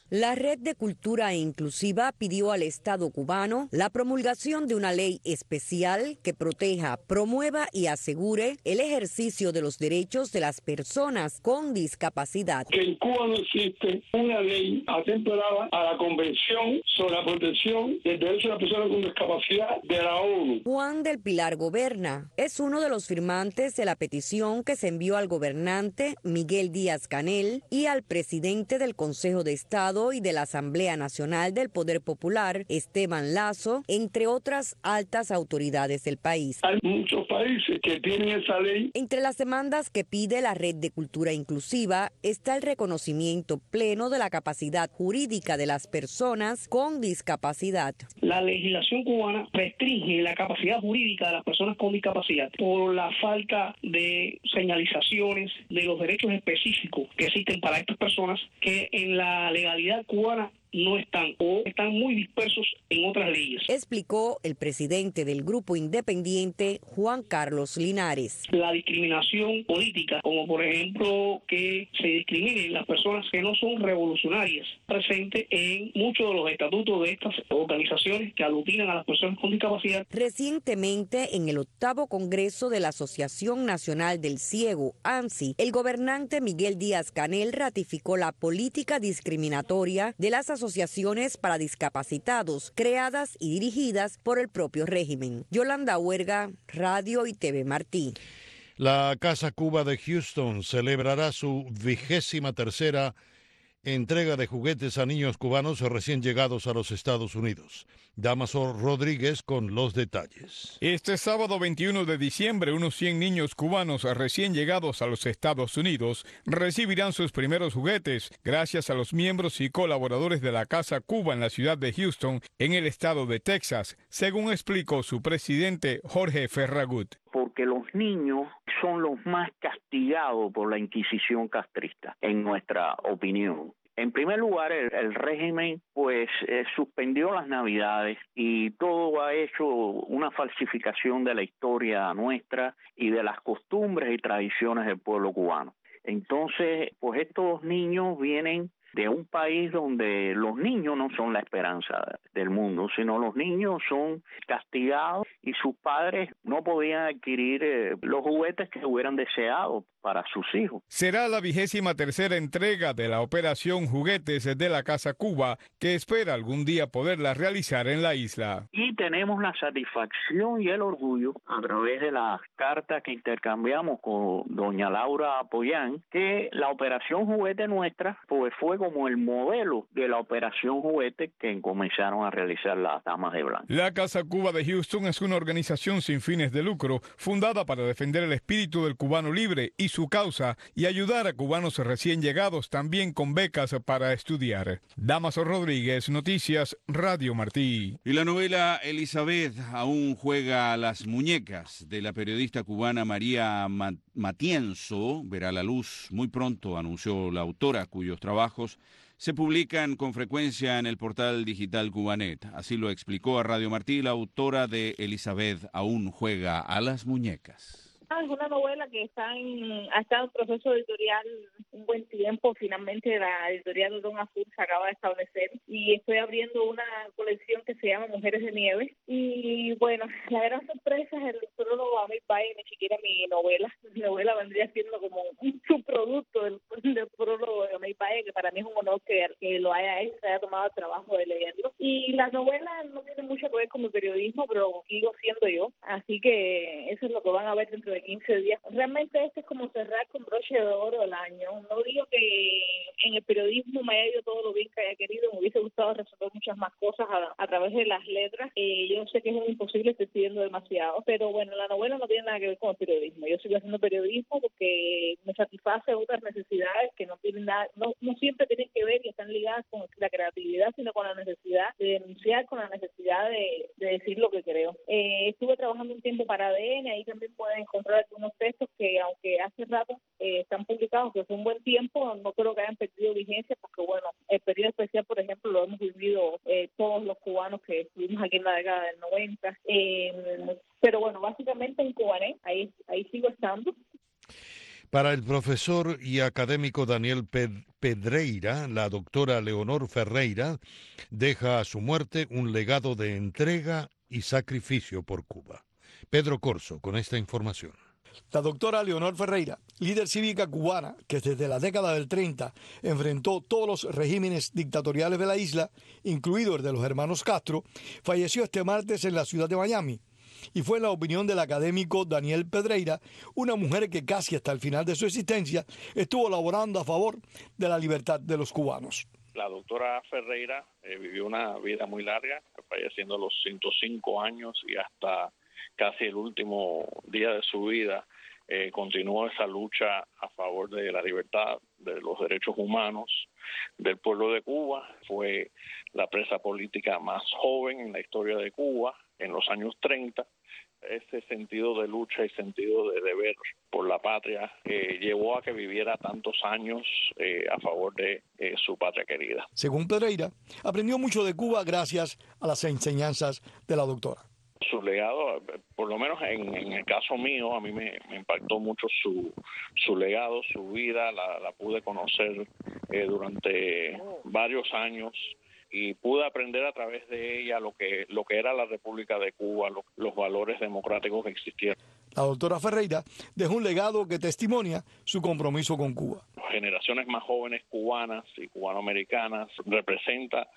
La Red de Cultura Inclusiva pidió al Estado cubano la promulgación de una ley especial que proteja, promueva y asegure el ejercicio de los derechos de las personas con discapacidad. Que en Cuba no existe una ley atemperada a la Convención sobre la protección del derecho de las personas con discapacidad de la ONU. Juan del Pilar Goberna es uno de los firmantes de la petición que se envió al gobernante Miguel Díaz-Canel y al presidente del Consejo de Estado y de la Asamblea Nacional del Poder Popular, Esteban Lazo, entre otras altas autoridades del país. Hay muchos países que tienen esa ley. Entre las demandas que pide la Red de Cultura Inclusiva está el reconocimiento pleno de la capacidad jurídica de las personas con discapacidad. La legislación cubana restringe la capacidad jurídica de las personas con discapacidad por la falta de señalizaciones de los derechos específicos que existen para estas personas que en la legalidad cubana no están o están muy dispersos en otras leyes. Explicó el presidente del grupo independiente, Juan Carlos Linares. La discriminación política, como por ejemplo que se discriminen las personas que no son revolucionarias, presente en muchos de los estatutos de estas organizaciones que aglutinan a las personas con discapacidad. Recientemente, en el 8º Congreso de la Asociación Nacional del Ciego, ANSI, el gobernante Miguel Díaz-Canel ratificó la política discriminatoria de las asociaciones para discapacitados creadas y dirigidas por el propio régimen. Yolanda Huerga, Radio y TV Martí. La Casa Cuba de Houston celebrará su 23ª entrega de juguetes a niños cubanos recién llegados a los Estados Unidos. Damaso Rodríguez con los detalles. Este sábado 21 de diciembre, unos 100 niños cubanos recién llegados a los Estados Unidos recibirán sus primeros juguetes gracias a los miembros y colaboradores de la Casa Cuba en la ciudad de Houston, en el estado de Texas, según explicó su presidente Jorge Ferragut. Porque los niños son los más castigados por la Inquisición castrista, en nuestra opinión. En primer lugar, el régimen suspendió las Navidades y todo ha hecho una falsificación de la historia nuestra y de las costumbres y tradiciones del pueblo cubano. Entonces, estos niños vienen de un país donde los niños no son la esperanza del mundo, sino los niños son castigados y sus padres no podían adquirir los juguetes que hubieran deseado para sus hijos. Será la 23ª entrega de la operación Juguetes de la Casa Cuba, que espera algún día poderla realizar en la isla. Y tenemos la satisfacción y el orgullo, a través de las cartas que intercambiamos con doña Laura Apoyán, que la operación Juguete nuestra fue como el modelo de la operación Juguete que comenzaron a realizar las damas de blanco. La Casa Cuba de Houston es una organización sin fines de lucro, fundada para defender el espíritu del cubano libre y su causa, y ayudar a cubanos recién llegados también con becas para estudiar. Damaso Rodríguez, Noticias, Radio Martí. Y la novela Elizabeth aún juega a las muñecas de la periodista cubana María Matienzo verá la luz muy pronto, anunció la autora, cuyos trabajos se publican con frecuencia en el portal digital Cubanet. Así lo explicó a Radio Martí la autora de Elizabeth aún juega a las muñecas. Es una novela que ha estado en proceso editorial un buen tiempo. Finalmente la editorial Don Azul se acaba de establecer y estoy abriendo una colección que se llama Mujeres de Nieve. Y bueno, la gran sorpresa es el prólogo a mi país, ni siquiera mi novela. Mi novela vendría siendo como un subproducto del prólogo de mi país, que para mí es un honor que lo haya hecho, se haya tomado el trabajo de leerlo. Y la novela no tiene mucho que ver con mi periodismo, pero sigo siendo yo. Así que eso es lo que van a ver dentro de 15 días. Realmente este es como cerrar con broche de oro el año. No digo que en el periodismo me haya ido todo lo bien que haya querido, me hubiese gustado resolver muchas más cosas a través de las letras. Yo sé que es un imposible, estoy pidiendo demasiado, pero bueno, la novela no tiene nada que ver con el periodismo. Yo sigo haciendo periodismo porque me satisface otras necesidades que no tienen nada, no siempre tienen que ver y están ligadas con la creatividad, sino con la necesidad de denunciar, con la necesidad de decir lo que creo. Estuve trabajando un tiempo para ADN, ahí también pueden encontrar algunos textos que, aunque hace rato están publicados, que fue un buen tiempo, no creo que hayan perdido vigencia, porque bueno, el periodo especial, por ejemplo, lo hemos vivido todos los cubanos que estuvimos aquí en la década del 90. Pero bueno, básicamente en Cubanet, ahí sigo estando. Para el profesor y académico Daniel Pedreira, la doctora Leonor Ferreira deja a su muerte un legado de entrega y sacrificio por Cuba. Pedro Corso, con esta información. La doctora Leonor Ferreira, líder cívica cubana que desde la década del 30 enfrentó todos los regímenes dictatoriales de la isla, incluido el de los hermanos Castro, falleció este martes en la ciudad de Miami. Y fue en la opinión del académico Daniel Pedreira, una mujer que casi hasta el final de su existencia estuvo laborando a favor de la libertad de los cubanos. La doctora Ferreira vivió una vida muy larga, falleciendo a los 105 años y hasta casi el último día de su vida continuó esa lucha a favor de la libertad, de los derechos humanos del pueblo de Cuba. Fue la presa política más joven en la historia de Cuba en los años 30. Ese sentido de lucha y sentido de deber por la patria llevó a que viviera tantos años a favor de su patria querida. Según Pedreira, aprendió mucho de Cuba gracias a las enseñanzas de la doctora. Su legado, por lo menos en el caso mío, a mí me impactó mucho su legado, su vida, la pude conocer durante varios años y pude aprender a través de ella lo que era la República de Cuba, los valores democráticos que existían. La doctora Ferreira dejó un legado que testimonia su compromiso con Cuba. Generaciones más jóvenes cubanas y cubanoamericanas representa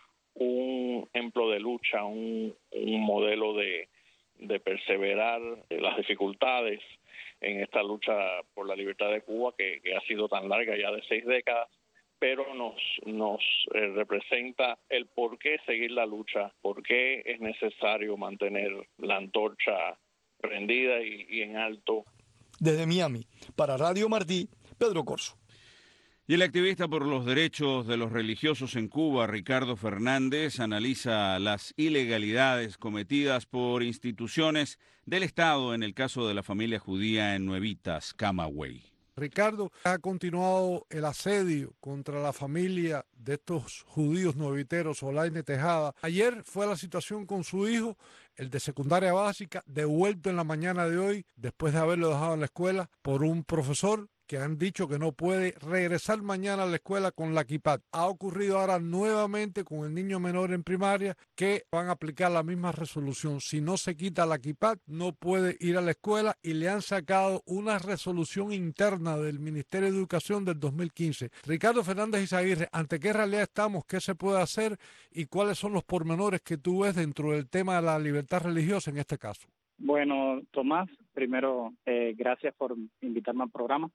un ejemplo de lucha, un modelo de perseverar las dificultades en esta lucha por la libertad de Cuba que ha sido tan larga ya de 6 décadas, pero nos representa el por qué seguir la lucha, por qué es necesario mantener la antorcha prendida y en alto. Desde Miami, para Radio Martí, Pedro Corso. Y el activista por los derechos de los religiosos en Cuba, Ricardo Fernández, analiza las ilegalidades cometidas por instituciones del Estado en el caso de la familia judía en Nuevitas, Camagüey. Ricardo, ha continuado el asedio contra la familia de estos judíos nueviteros, Olaine Tejada. Ayer fue la situación con su hijo, el de secundaria básica, devuelto en la mañana de hoy, después de haberlo dejado en la escuela, por un profesor que han dicho que no puede regresar mañana a la escuela con la kippah. Ha ocurrido ahora nuevamente con el niño menor en primaria que van a aplicar la misma resolución. Si no se quita la kippah, no puede ir a la escuela y le han sacado una resolución interna del Ministerio de Educación del 2015. Ricardo Fernández Izaguirre, ¿ante qué realidad estamos? ¿Qué se puede hacer? ¿Y cuáles son los pormenores que tú ves dentro del tema de la libertad religiosa en este caso? Bueno, Tomás, primero, gracias por invitarme al programa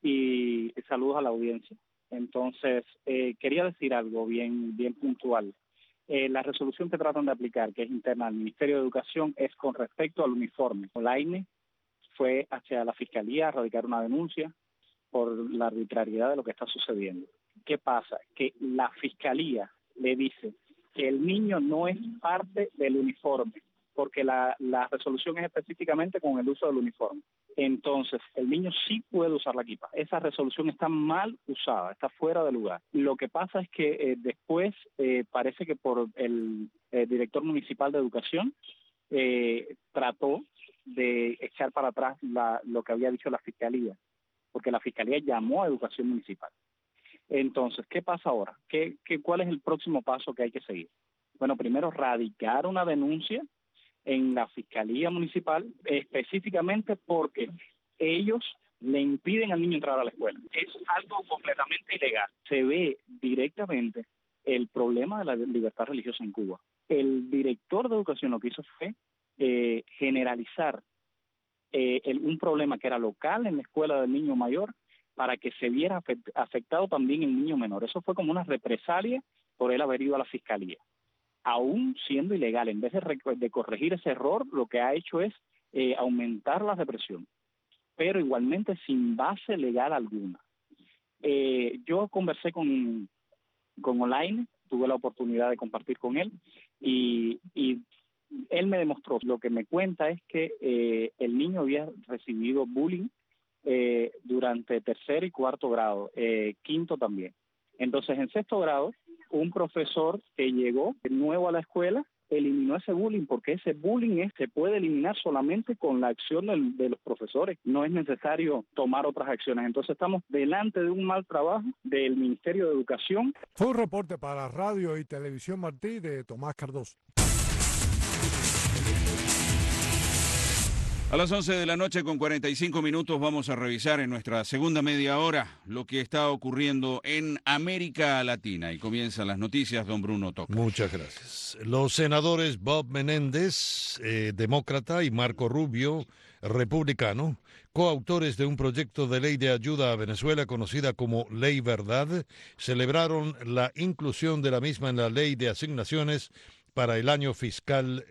y saludos a la audiencia. Entonces, quería decir algo bien puntual. La resolución que tratan de aplicar, que es interna al Ministerio de Educación, es con respecto al uniforme. Olaine fue hacia la Fiscalía a radicar una denuncia por la arbitrariedad de lo que está sucediendo. ¿Qué pasa? Que la Fiscalía le dice que el niño no es parte del uniforme, porque la resolución es específicamente con el uso del uniforme. Entonces, el niño sí puede usar la kippah. Esa resolución está mal usada, está fuera de lugar. Lo que pasa es que después parece que por el director municipal de educación trató de echar para atrás lo que había dicho la Fiscalía, porque la Fiscalía llamó a Educación Municipal. Entonces, ¿qué pasa ahora? ¿Cuál es el próximo paso que hay que seguir? Bueno, primero, radicar una denuncia en la Fiscalía Municipal, específicamente porque ellos le impiden al niño entrar a la escuela. Es algo completamente ilegal. Se ve directamente el problema de la libertad religiosa en Cuba. El director de educación lo que hizo fue generalizar un problema que era local en la escuela del niño mayor para que se viera afectado también el niño menor. Eso fue como una represalia por él haber ido a la Fiscalía. Aún siendo ilegal, en vez de corregir ese error, lo que ha hecho es aumentar la represión, pero igualmente sin base legal alguna. Yo conversé con Olaine, tuve la oportunidad de compartir con él, y él me demostró, lo que me cuenta es que el niño había recibido bullying durante 3er y 4º grado, 5º también. Entonces, en 6º grado, un profesor que llegó nuevo a la escuela eliminó ese bullying, porque ese bullying se puede eliminar solamente con la acción de los profesores. No es necesario tomar otras acciones. Entonces estamos delante de un mal trabajo del Ministerio de Educación. Fue un reporte para Radio y Televisión Martí de Tomás Cardoso. A las 11 de la noche con 45 minutos vamos a revisar en nuestra segunda media hora lo que está ocurriendo en América Latina. Y comienzan las noticias, don Bruno Toca. Muchas gracias. Los senadores Bob Menéndez, demócrata, y Marco Rubio, republicano, coautores de un proyecto de ley de ayuda a Venezuela conocida como Ley Verdad, celebraron la inclusión de la misma en la Ley de Asignaciones para el año fiscal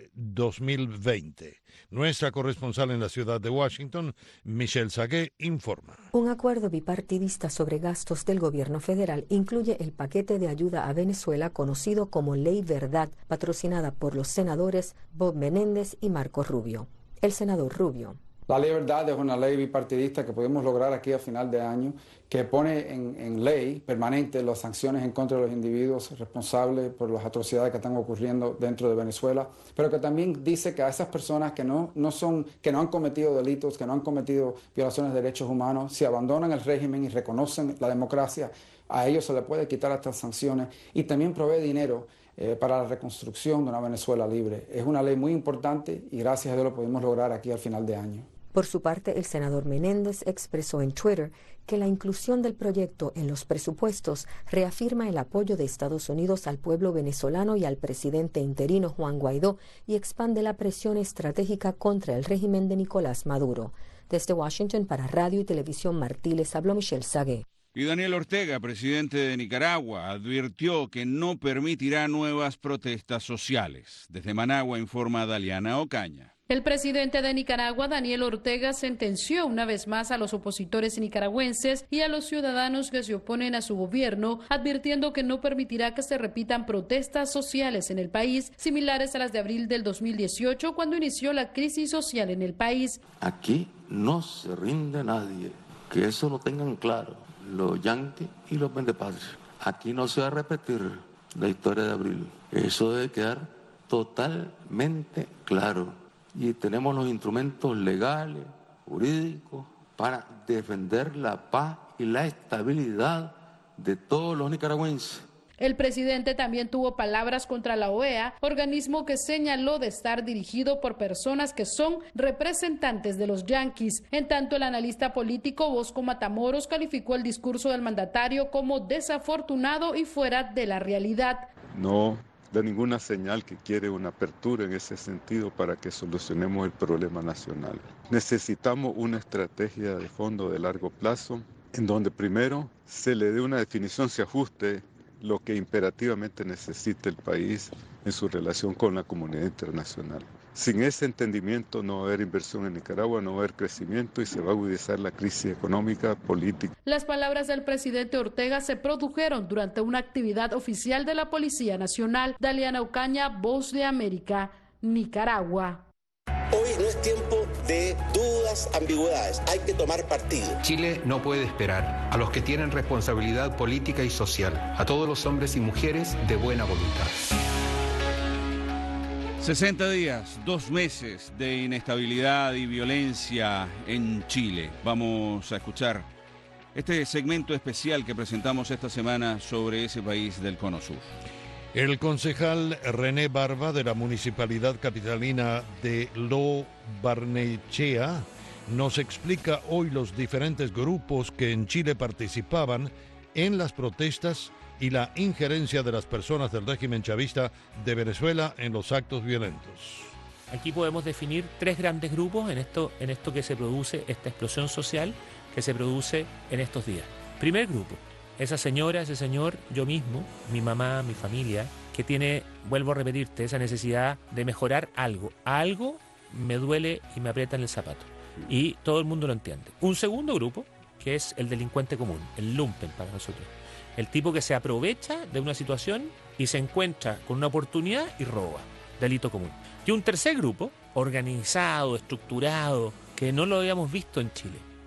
2020. Nuestra corresponsal en la ciudad de Washington, Michelle Sagué, informa. Un acuerdo bipartidista sobre gastos del gobierno federal incluye el paquete de ayuda a Venezuela conocido como Ley Verdad, patrocinada por los senadores Bob Menéndez y Marco Rubio. El senador Rubio. La Ley Verdad es una ley bipartidista que pudimos lograr aquí a final de año, que pone en ley permanente las sanciones en contra de los individuos responsables por las atrocidades que están ocurriendo dentro de Venezuela, pero que también dice que a esas personas que no han cometido delitos, que no han cometido violaciones de derechos humanos, si abandonan el régimen y reconocen la democracia, a ellos se les puede quitar estas sanciones, y también provee dinero para la reconstrucción de una Venezuela libre. Es una ley muy importante y gracias a Dios lo pudimos lograr aquí al final de año. Por su parte, el senador Menéndez expresó en Twitter que la inclusión del proyecto en los presupuestos reafirma el apoyo de Estados Unidos al pueblo venezolano y al presidente interino Juan Guaidó y expande la presión estratégica contra el régimen de Nicolás Maduro. Desde Washington para Radio y Televisión Martí les habló Michelle Sagué. Y Daniel Ortega, presidente de Nicaragua, advirtió que no permitirá nuevas protestas sociales. Desde Managua informa Daliana Ocaña. El presidente de Nicaragua, Daniel Ortega, sentenció una vez más a los opositores nicaragüenses y a los ciudadanos que se oponen a su gobierno, advirtiendo que no permitirá que se repitan protestas sociales en el país, similares a las de abril del 2018, cuando inició la crisis social en el país. Aquí no se rinde nadie, que eso lo tengan claro los yanquis y los vendepatrias. Aquí no se va a repetir la historia de abril. Eso debe quedar totalmente claro. Y tenemos los instrumentos legales, jurídicos, para defender la paz y la estabilidad de todos los nicaragüenses. El presidente también tuvo palabras contra la OEA, organismo que señaló de estar dirigido por personas que son representantes de los yanquis. En tanto, el analista político Bosco Matamoros calificó el discurso del mandatario como desafortunado y fuera de la realidad. No da ninguna señal que quiere una apertura en ese sentido para que solucionemos el problema nacional. Necesitamos una estrategia de fondo de largo plazo, en donde primero se le dé una definición, se ajuste lo que imperativamente necesita el país en su relación con la comunidad internacional. Sin ese entendimiento no va a haber inversión en Nicaragua, no va a haber crecimiento y se va a agudizar la crisis económica, política. Las palabras del presidente Ortega se produjeron durante una actividad oficial de la Policía Nacional. Daliana Ocaña, Voz de América, Nicaragua. Hoy no es tiempo de dudas, ambigüedades, hay que tomar partido. Chile no puede esperar a los que tienen responsabilidad política y social, a todos los hombres y mujeres de buena voluntad. 60 días, 2 meses de inestabilidad y violencia en Chile. Vamos a escuchar este segmento especial que presentamos esta semana sobre ese país del Cono Sur. El concejal René Barba de la Municipalidad Capitalina de Lo Barnechea nos explica hoy los diferentes grupos que en Chile participaban en las protestas y la injerencia de las personas del régimen chavista de Venezuela en los actos violentos. Aquí podemos definir 3 grandes grupos en esto que se produce, esta explosión social que se produce en estos días. Primer grupo, esa señora, ese señor, yo mismo, mi mamá, mi familia, que tiene, vuelvo a repetirte, esa necesidad de mejorar algo. Algo me duele y me aprieta en el zapato. Y todo el mundo lo entiende. Un segundo grupo, que es el delincuente común, el lumpen para nosotros. El tipo que se aprovecha de una situación y se encuentra con una oportunidad y roba. Delito común. Y un tercer grupo, organizado, estructurado, que no lo habíamos visto en Chile.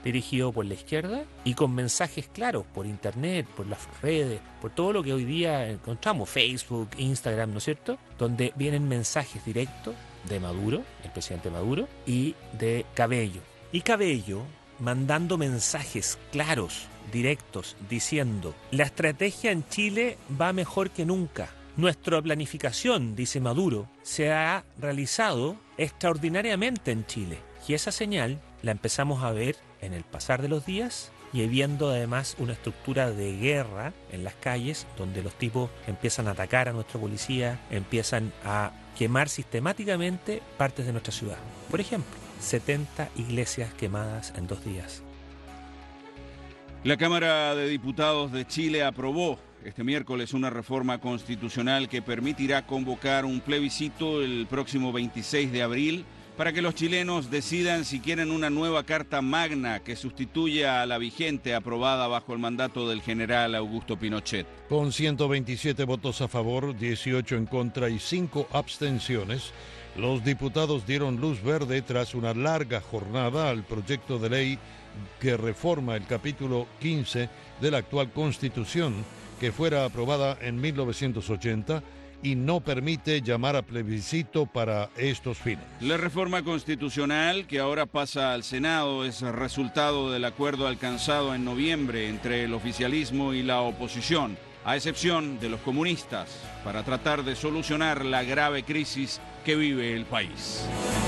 dirigido por la izquierda y con mensajes claros por internet, por las redes, por todo lo que hoy día encontramos, Facebook, Instagram, ¿no es cierto? Donde vienen mensajes directos de Maduro, el presidente Maduro, y de Cabello. Y Cabello mandando mensajes claros, directos, diciendo: la estrategia en Chile va mejor que nunca. Nuestra planificación, dice Maduro, se ha realizado extraordinariamente en Chile. Y esa señal la empezamos a ver en el pasar de los días y viendo además una estructura de guerra en las calles donde los tipos empiezan a atacar a nuestra policía, empiezan a quemar sistemáticamente partes de nuestra ciudad. Por ejemplo, 70 iglesias quemadas en 2 días. La Cámara de Diputados de Chile aprobó este miércoles una reforma constitucional que permitirá convocar un plebiscito el próximo 26 de abril para que los chilenos decidan si quieren una nueva Carta Magna que sustituya a la vigente aprobada bajo el mandato del general Augusto Pinochet. Con 127 votos a favor, 18 en contra y 5 abstenciones, los diputados dieron luz verde tras una larga jornada al proyecto de ley que reforma el capítulo 15 de la actual Constitución, que fuera aprobada en 1980 y no permite llamar a plebiscito para estos fines. La reforma constitucional que ahora pasa al Senado es resultado del acuerdo alcanzado en noviembre entre el oficialismo y la oposición, a excepción de los comunistas, para tratar de solucionar la grave crisis que vive el país.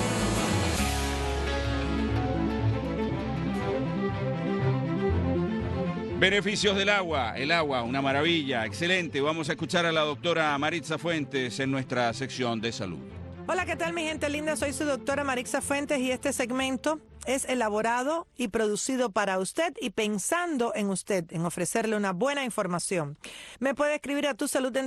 Beneficios del agua, el agua, una maravilla, excelente. Vamos a escuchar a la doctora Maritza Fuentes en nuestra sección de salud. Hola, ¿qué tal mi gente linda? Soy su doctora Maritza Fuentes y este segmento es elaborado y producido para usted y pensando en usted, en ofrecerle una buena información. Me puede escribir a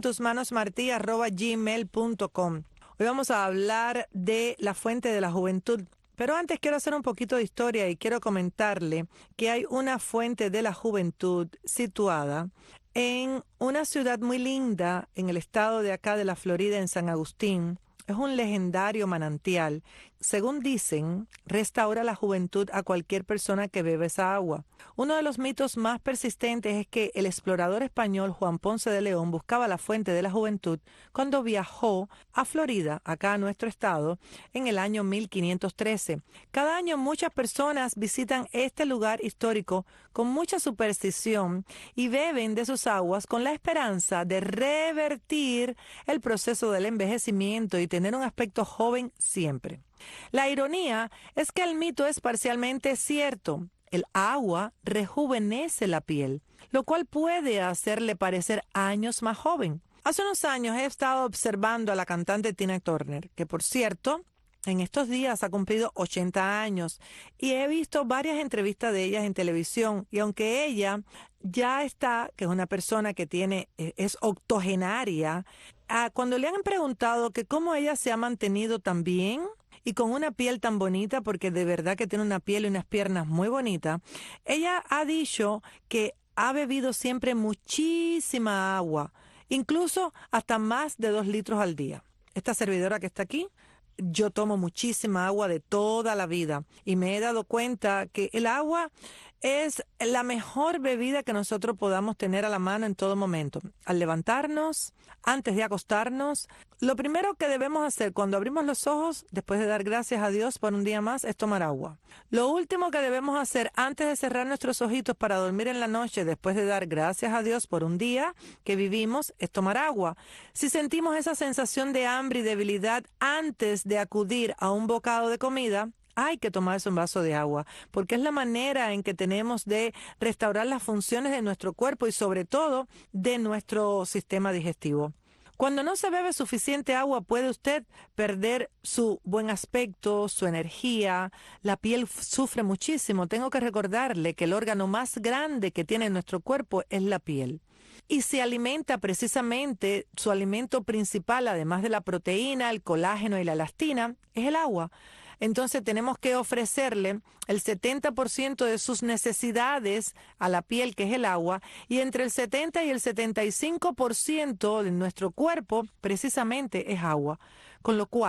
tusaludentosmanosmarti@gmail.com. Hoy vamos a hablar de la fuente de la juventud. Pero antes quiero hacer un poquito de historia y quiero comentarle que hay una fuente de la juventud situada en una ciudad muy linda en el estado de acá de la Florida, en San Agustín. Es un legendario manantial. Según dicen, restaura la juventud a cualquier persona que bebe esa agua. Uno de los mitos más persistentes es que el explorador español Juan Ponce de León buscaba la fuente de la juventud cuando viajó a Florida, acá a nuestro estado, en el año 1513. Cada año muchas personas visitan este lugar histórico con mucha superstición y beben de sus aguas con la esperanza de revertir el proceso del envejecimiento y tener un aspecto joven siempre. La ironía es que el mito es parcialmente cierto. El agua rejuvenece la piel, lo cual puede hacerle parecer años más joven. Hace unos años he estado observando a la cantante Tina Turner, que por cierto, en estos días ha cumplido 80 años y he visto varias entrevistas de ella en televisión y aunque ella ya está, que es una persona que es octogenaria, cuando le han preguntado que cómo ella se ha mantenido tan bien y con una piel tan bonita, porque de verdad que tiene una piel y unas piernas muy bonitas, ella ha dicho que ha bebido siempre muchísima agua, incluso hasta más de 2 litros al día. Esta servidora que está aquí, yo tomo muchísima agua de toda la vida y me he dado cuenta que el agua es la mejor bebida que nosotros podamos tener a la mano en todo momento. Al levantarnos, antes de acostarnos, lo primero que debemos hacer cuando abrimos los ojos, después de dar gracias a Dios por un día más, es tomar agua. Lo último que debemos hacer antes de cerrar nuestros ojitos para dormir en la noche, después de dar gracias a Dios por un día que vivimos, es tomar agua. Si sentimos esa sensación de hambre y debilidad antes de acudir a un bocado de comida, hay que tomarse un vaso de agua, porque es la manera en que tenemos de restaurar las funciones de nuestro cuerpo y sobre todo de nuestro sistema digestivo. Cuando no se bebe suficiente agua puede usted perder su buen aspecto, su energía, la piel sufre muchísimo. Tengo que recordarle que el órgano más grande que tiene nuestro cuerpo es la piel. Y se alimenta precisamente, su alimento principal, además de la proteína, el colágeno y la elastina, es el agua. Entonces tenemos que ofrecerle el 70% de sus necesidades a la piel, que es el agua, y entre el 70 y el 75% de nuestro cuerpo precisamente es agua. Con lo cual,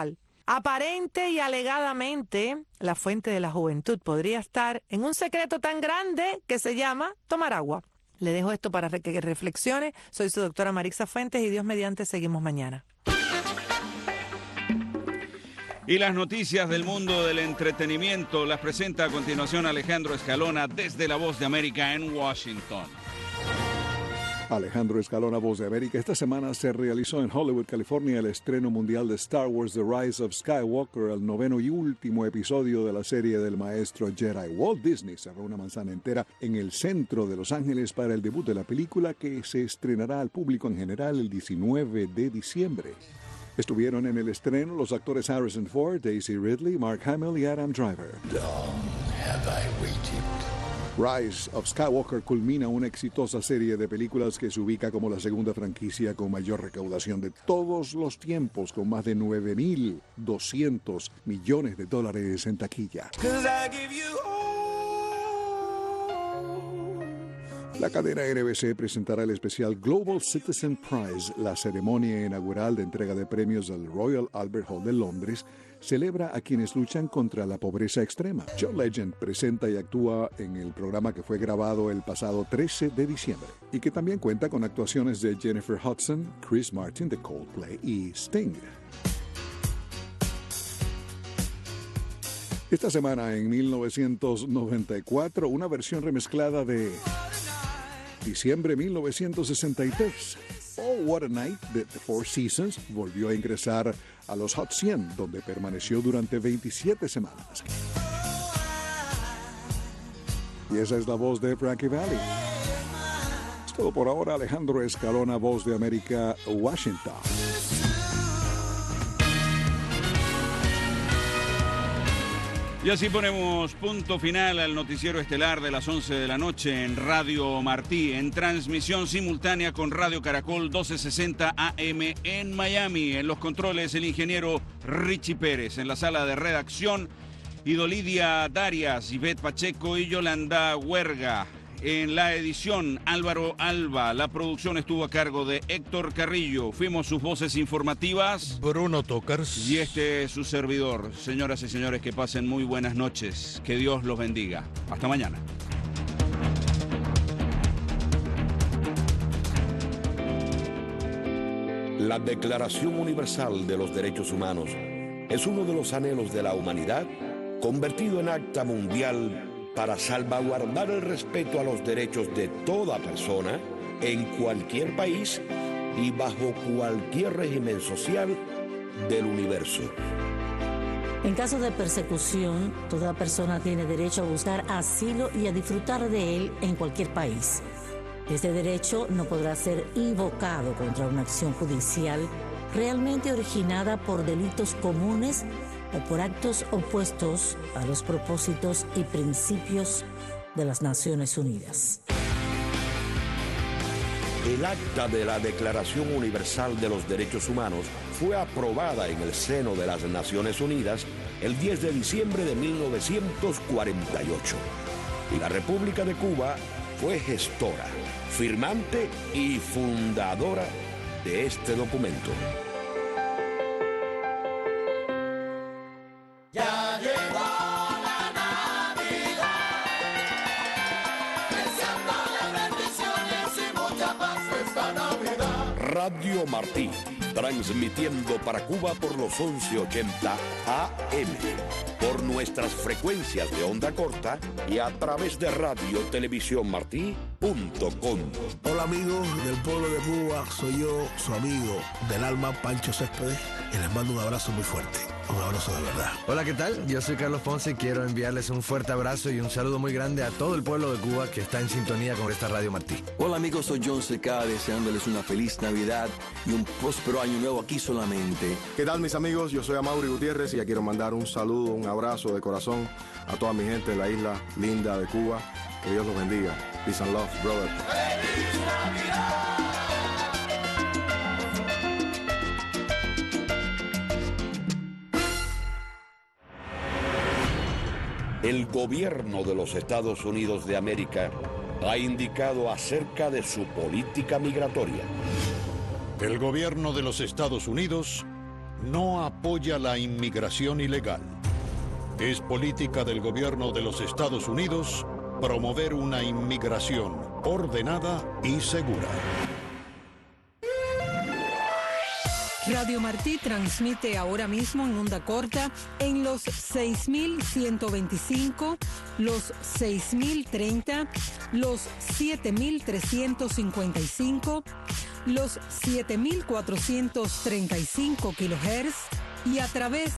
Aparente y alegadamente, la fuente de la juventud podría estar en un secreto tan grande que se llama tomar agua. Le dejo esto para que reflexione. Soy su doctora Marixa Fuentes y Dios mediante seguimos mañana. Y las noticias del mundo del entretenimiento las presenta a continuación Alejandro Escalona desde La Voz de América en Washington. Alejandro Escalona, Voz de América. Esta semana se realizó en Hollywood, California, el estreno mundial de Star Wars The Rise of Skywalker, el 9º y último episodio de la serie del maestro Jedi. Walt Disney cerró una manzana entera en el centro de Los Ángeles para el debut de la película, que se estrenará al público en general el 19 de diciembre. Estuvieron en el estreno los actores Harrison Ford, Daisy Ridley, Mark Hamill y Adam Driver. Rise of Skywalker culmina una exitosa serie de películas que se ubica como la segunda franquicia con mayor recaudación de todos los tiempos, con más de $9.200 millones en taquilla. La cadena NBC presentará el especial Global Citizen Prize. La ceremonia inaugural de entrega de premios del Royal Albert Hall de Londres celebra a quienes luchan contra la pobreza extrema. John Legend presenta y actúa en el programa que fue grabado el pasado 13 de diciembre y que también cuenta con actuaciones de Jennifer Hudson, Chris Martin de Coldplay y Sting. Esta semana, en 1994, una versión remezclada de diciembre 1963. Oh, What a Night de The Four Seasons volvió a ingresar a los Hot 100, donde permaneció durante 27 semanas. Y esa es la voz de Frankie Valli. Es todo por ahora. Alejandro Escalona, Voz de América, Washington. Y así ponemos punto final al noticiero estelar de las 11 de la noche en Radio Martí, en transmisión simultánea con Radio Caracol 1260 AM en Miami. En los controles el ingeniero Richie Pérez, en la sala de redacción Idolidia Darias, Ivette Pacheco y Yolanda Huerga. En la edición Álvaro Alba, la producción estuvo a cargo de Héctor Carrillo. Fuimos sus voces informativas, Bruno Tokars. Y este es su servidor. Señoras y señores, que pasen muy buenas noches. Que Dios los bendiga. Hasta mañana. La Declaración Universal de los Derechos Humanos es uno de los anhelos de la humanidad convertido en acta mundial para salvaguardar el respeto a los derechos de toda persona en cualquier país y bajo cualquier régimen social del universo. En caso de persecución, toda persona tiene derecho a buscar asilo y a disfrutar de él en cualquier país. Este derecho no podrá ser invocado contra una acción judicial realmente originada por delitos comunes o por actos opuestos a los propósitos y principios de las Naciones Unidas. El acta de la Declaración Universal de los Derechos Humanos fue aprobada en el seno de las Naciones Unidas el 10 de diciembre de 1948. Y la República de Cuba fue gestora, firmante y fundadora de este documento. Ya llegó la Navidad, deseándole bendiciones y mucha paz esta Navidad. Radio Martí, transmitiendo para Cuba por los 1180 AM, por nuestras frecuencias de onda corta y a través de radiotelevisiónmartí.com. Hola amigos del pueblo de Cuba, soy yo, su amigo del alma, Pancho Céspedes, y les mando un abrazo muy fuerte. Un abrazo de verdad. Hola, ¿qué tal? Yo soy Carlos Ponce y quiero enviarles un fuerte abrazo y un saludo muy grande a todo el pueblo de Cuba que está en sintonía con esta Radio Martí. Hola amigos, soy John Secada, deseándoles una feliz Navidad y un próspero año nuevo aquí solamente. ¿Qué tal mis amigos? Yo soy Amaury Gutiérrez y quiero mandar un saludo, un abrazo de corazón a toda mi gente de la isla linda de Cuba. Que Dios los bendiga. Peace and love, brother. ¡Feliz Navidad! El gobierno de los Estados Unidos de América ha indicado acerca de su política migratoria. El gobierno de los Estados Unidos no apoya la inmigración ilegal. Es política del gobierno de los Estados Unidos promover una inmigración ordenada y segura. Radio Martí transmite ahora mismo en onda corta en los 6.125, los 6.030, los 7.355, los 7.435 kHz y a través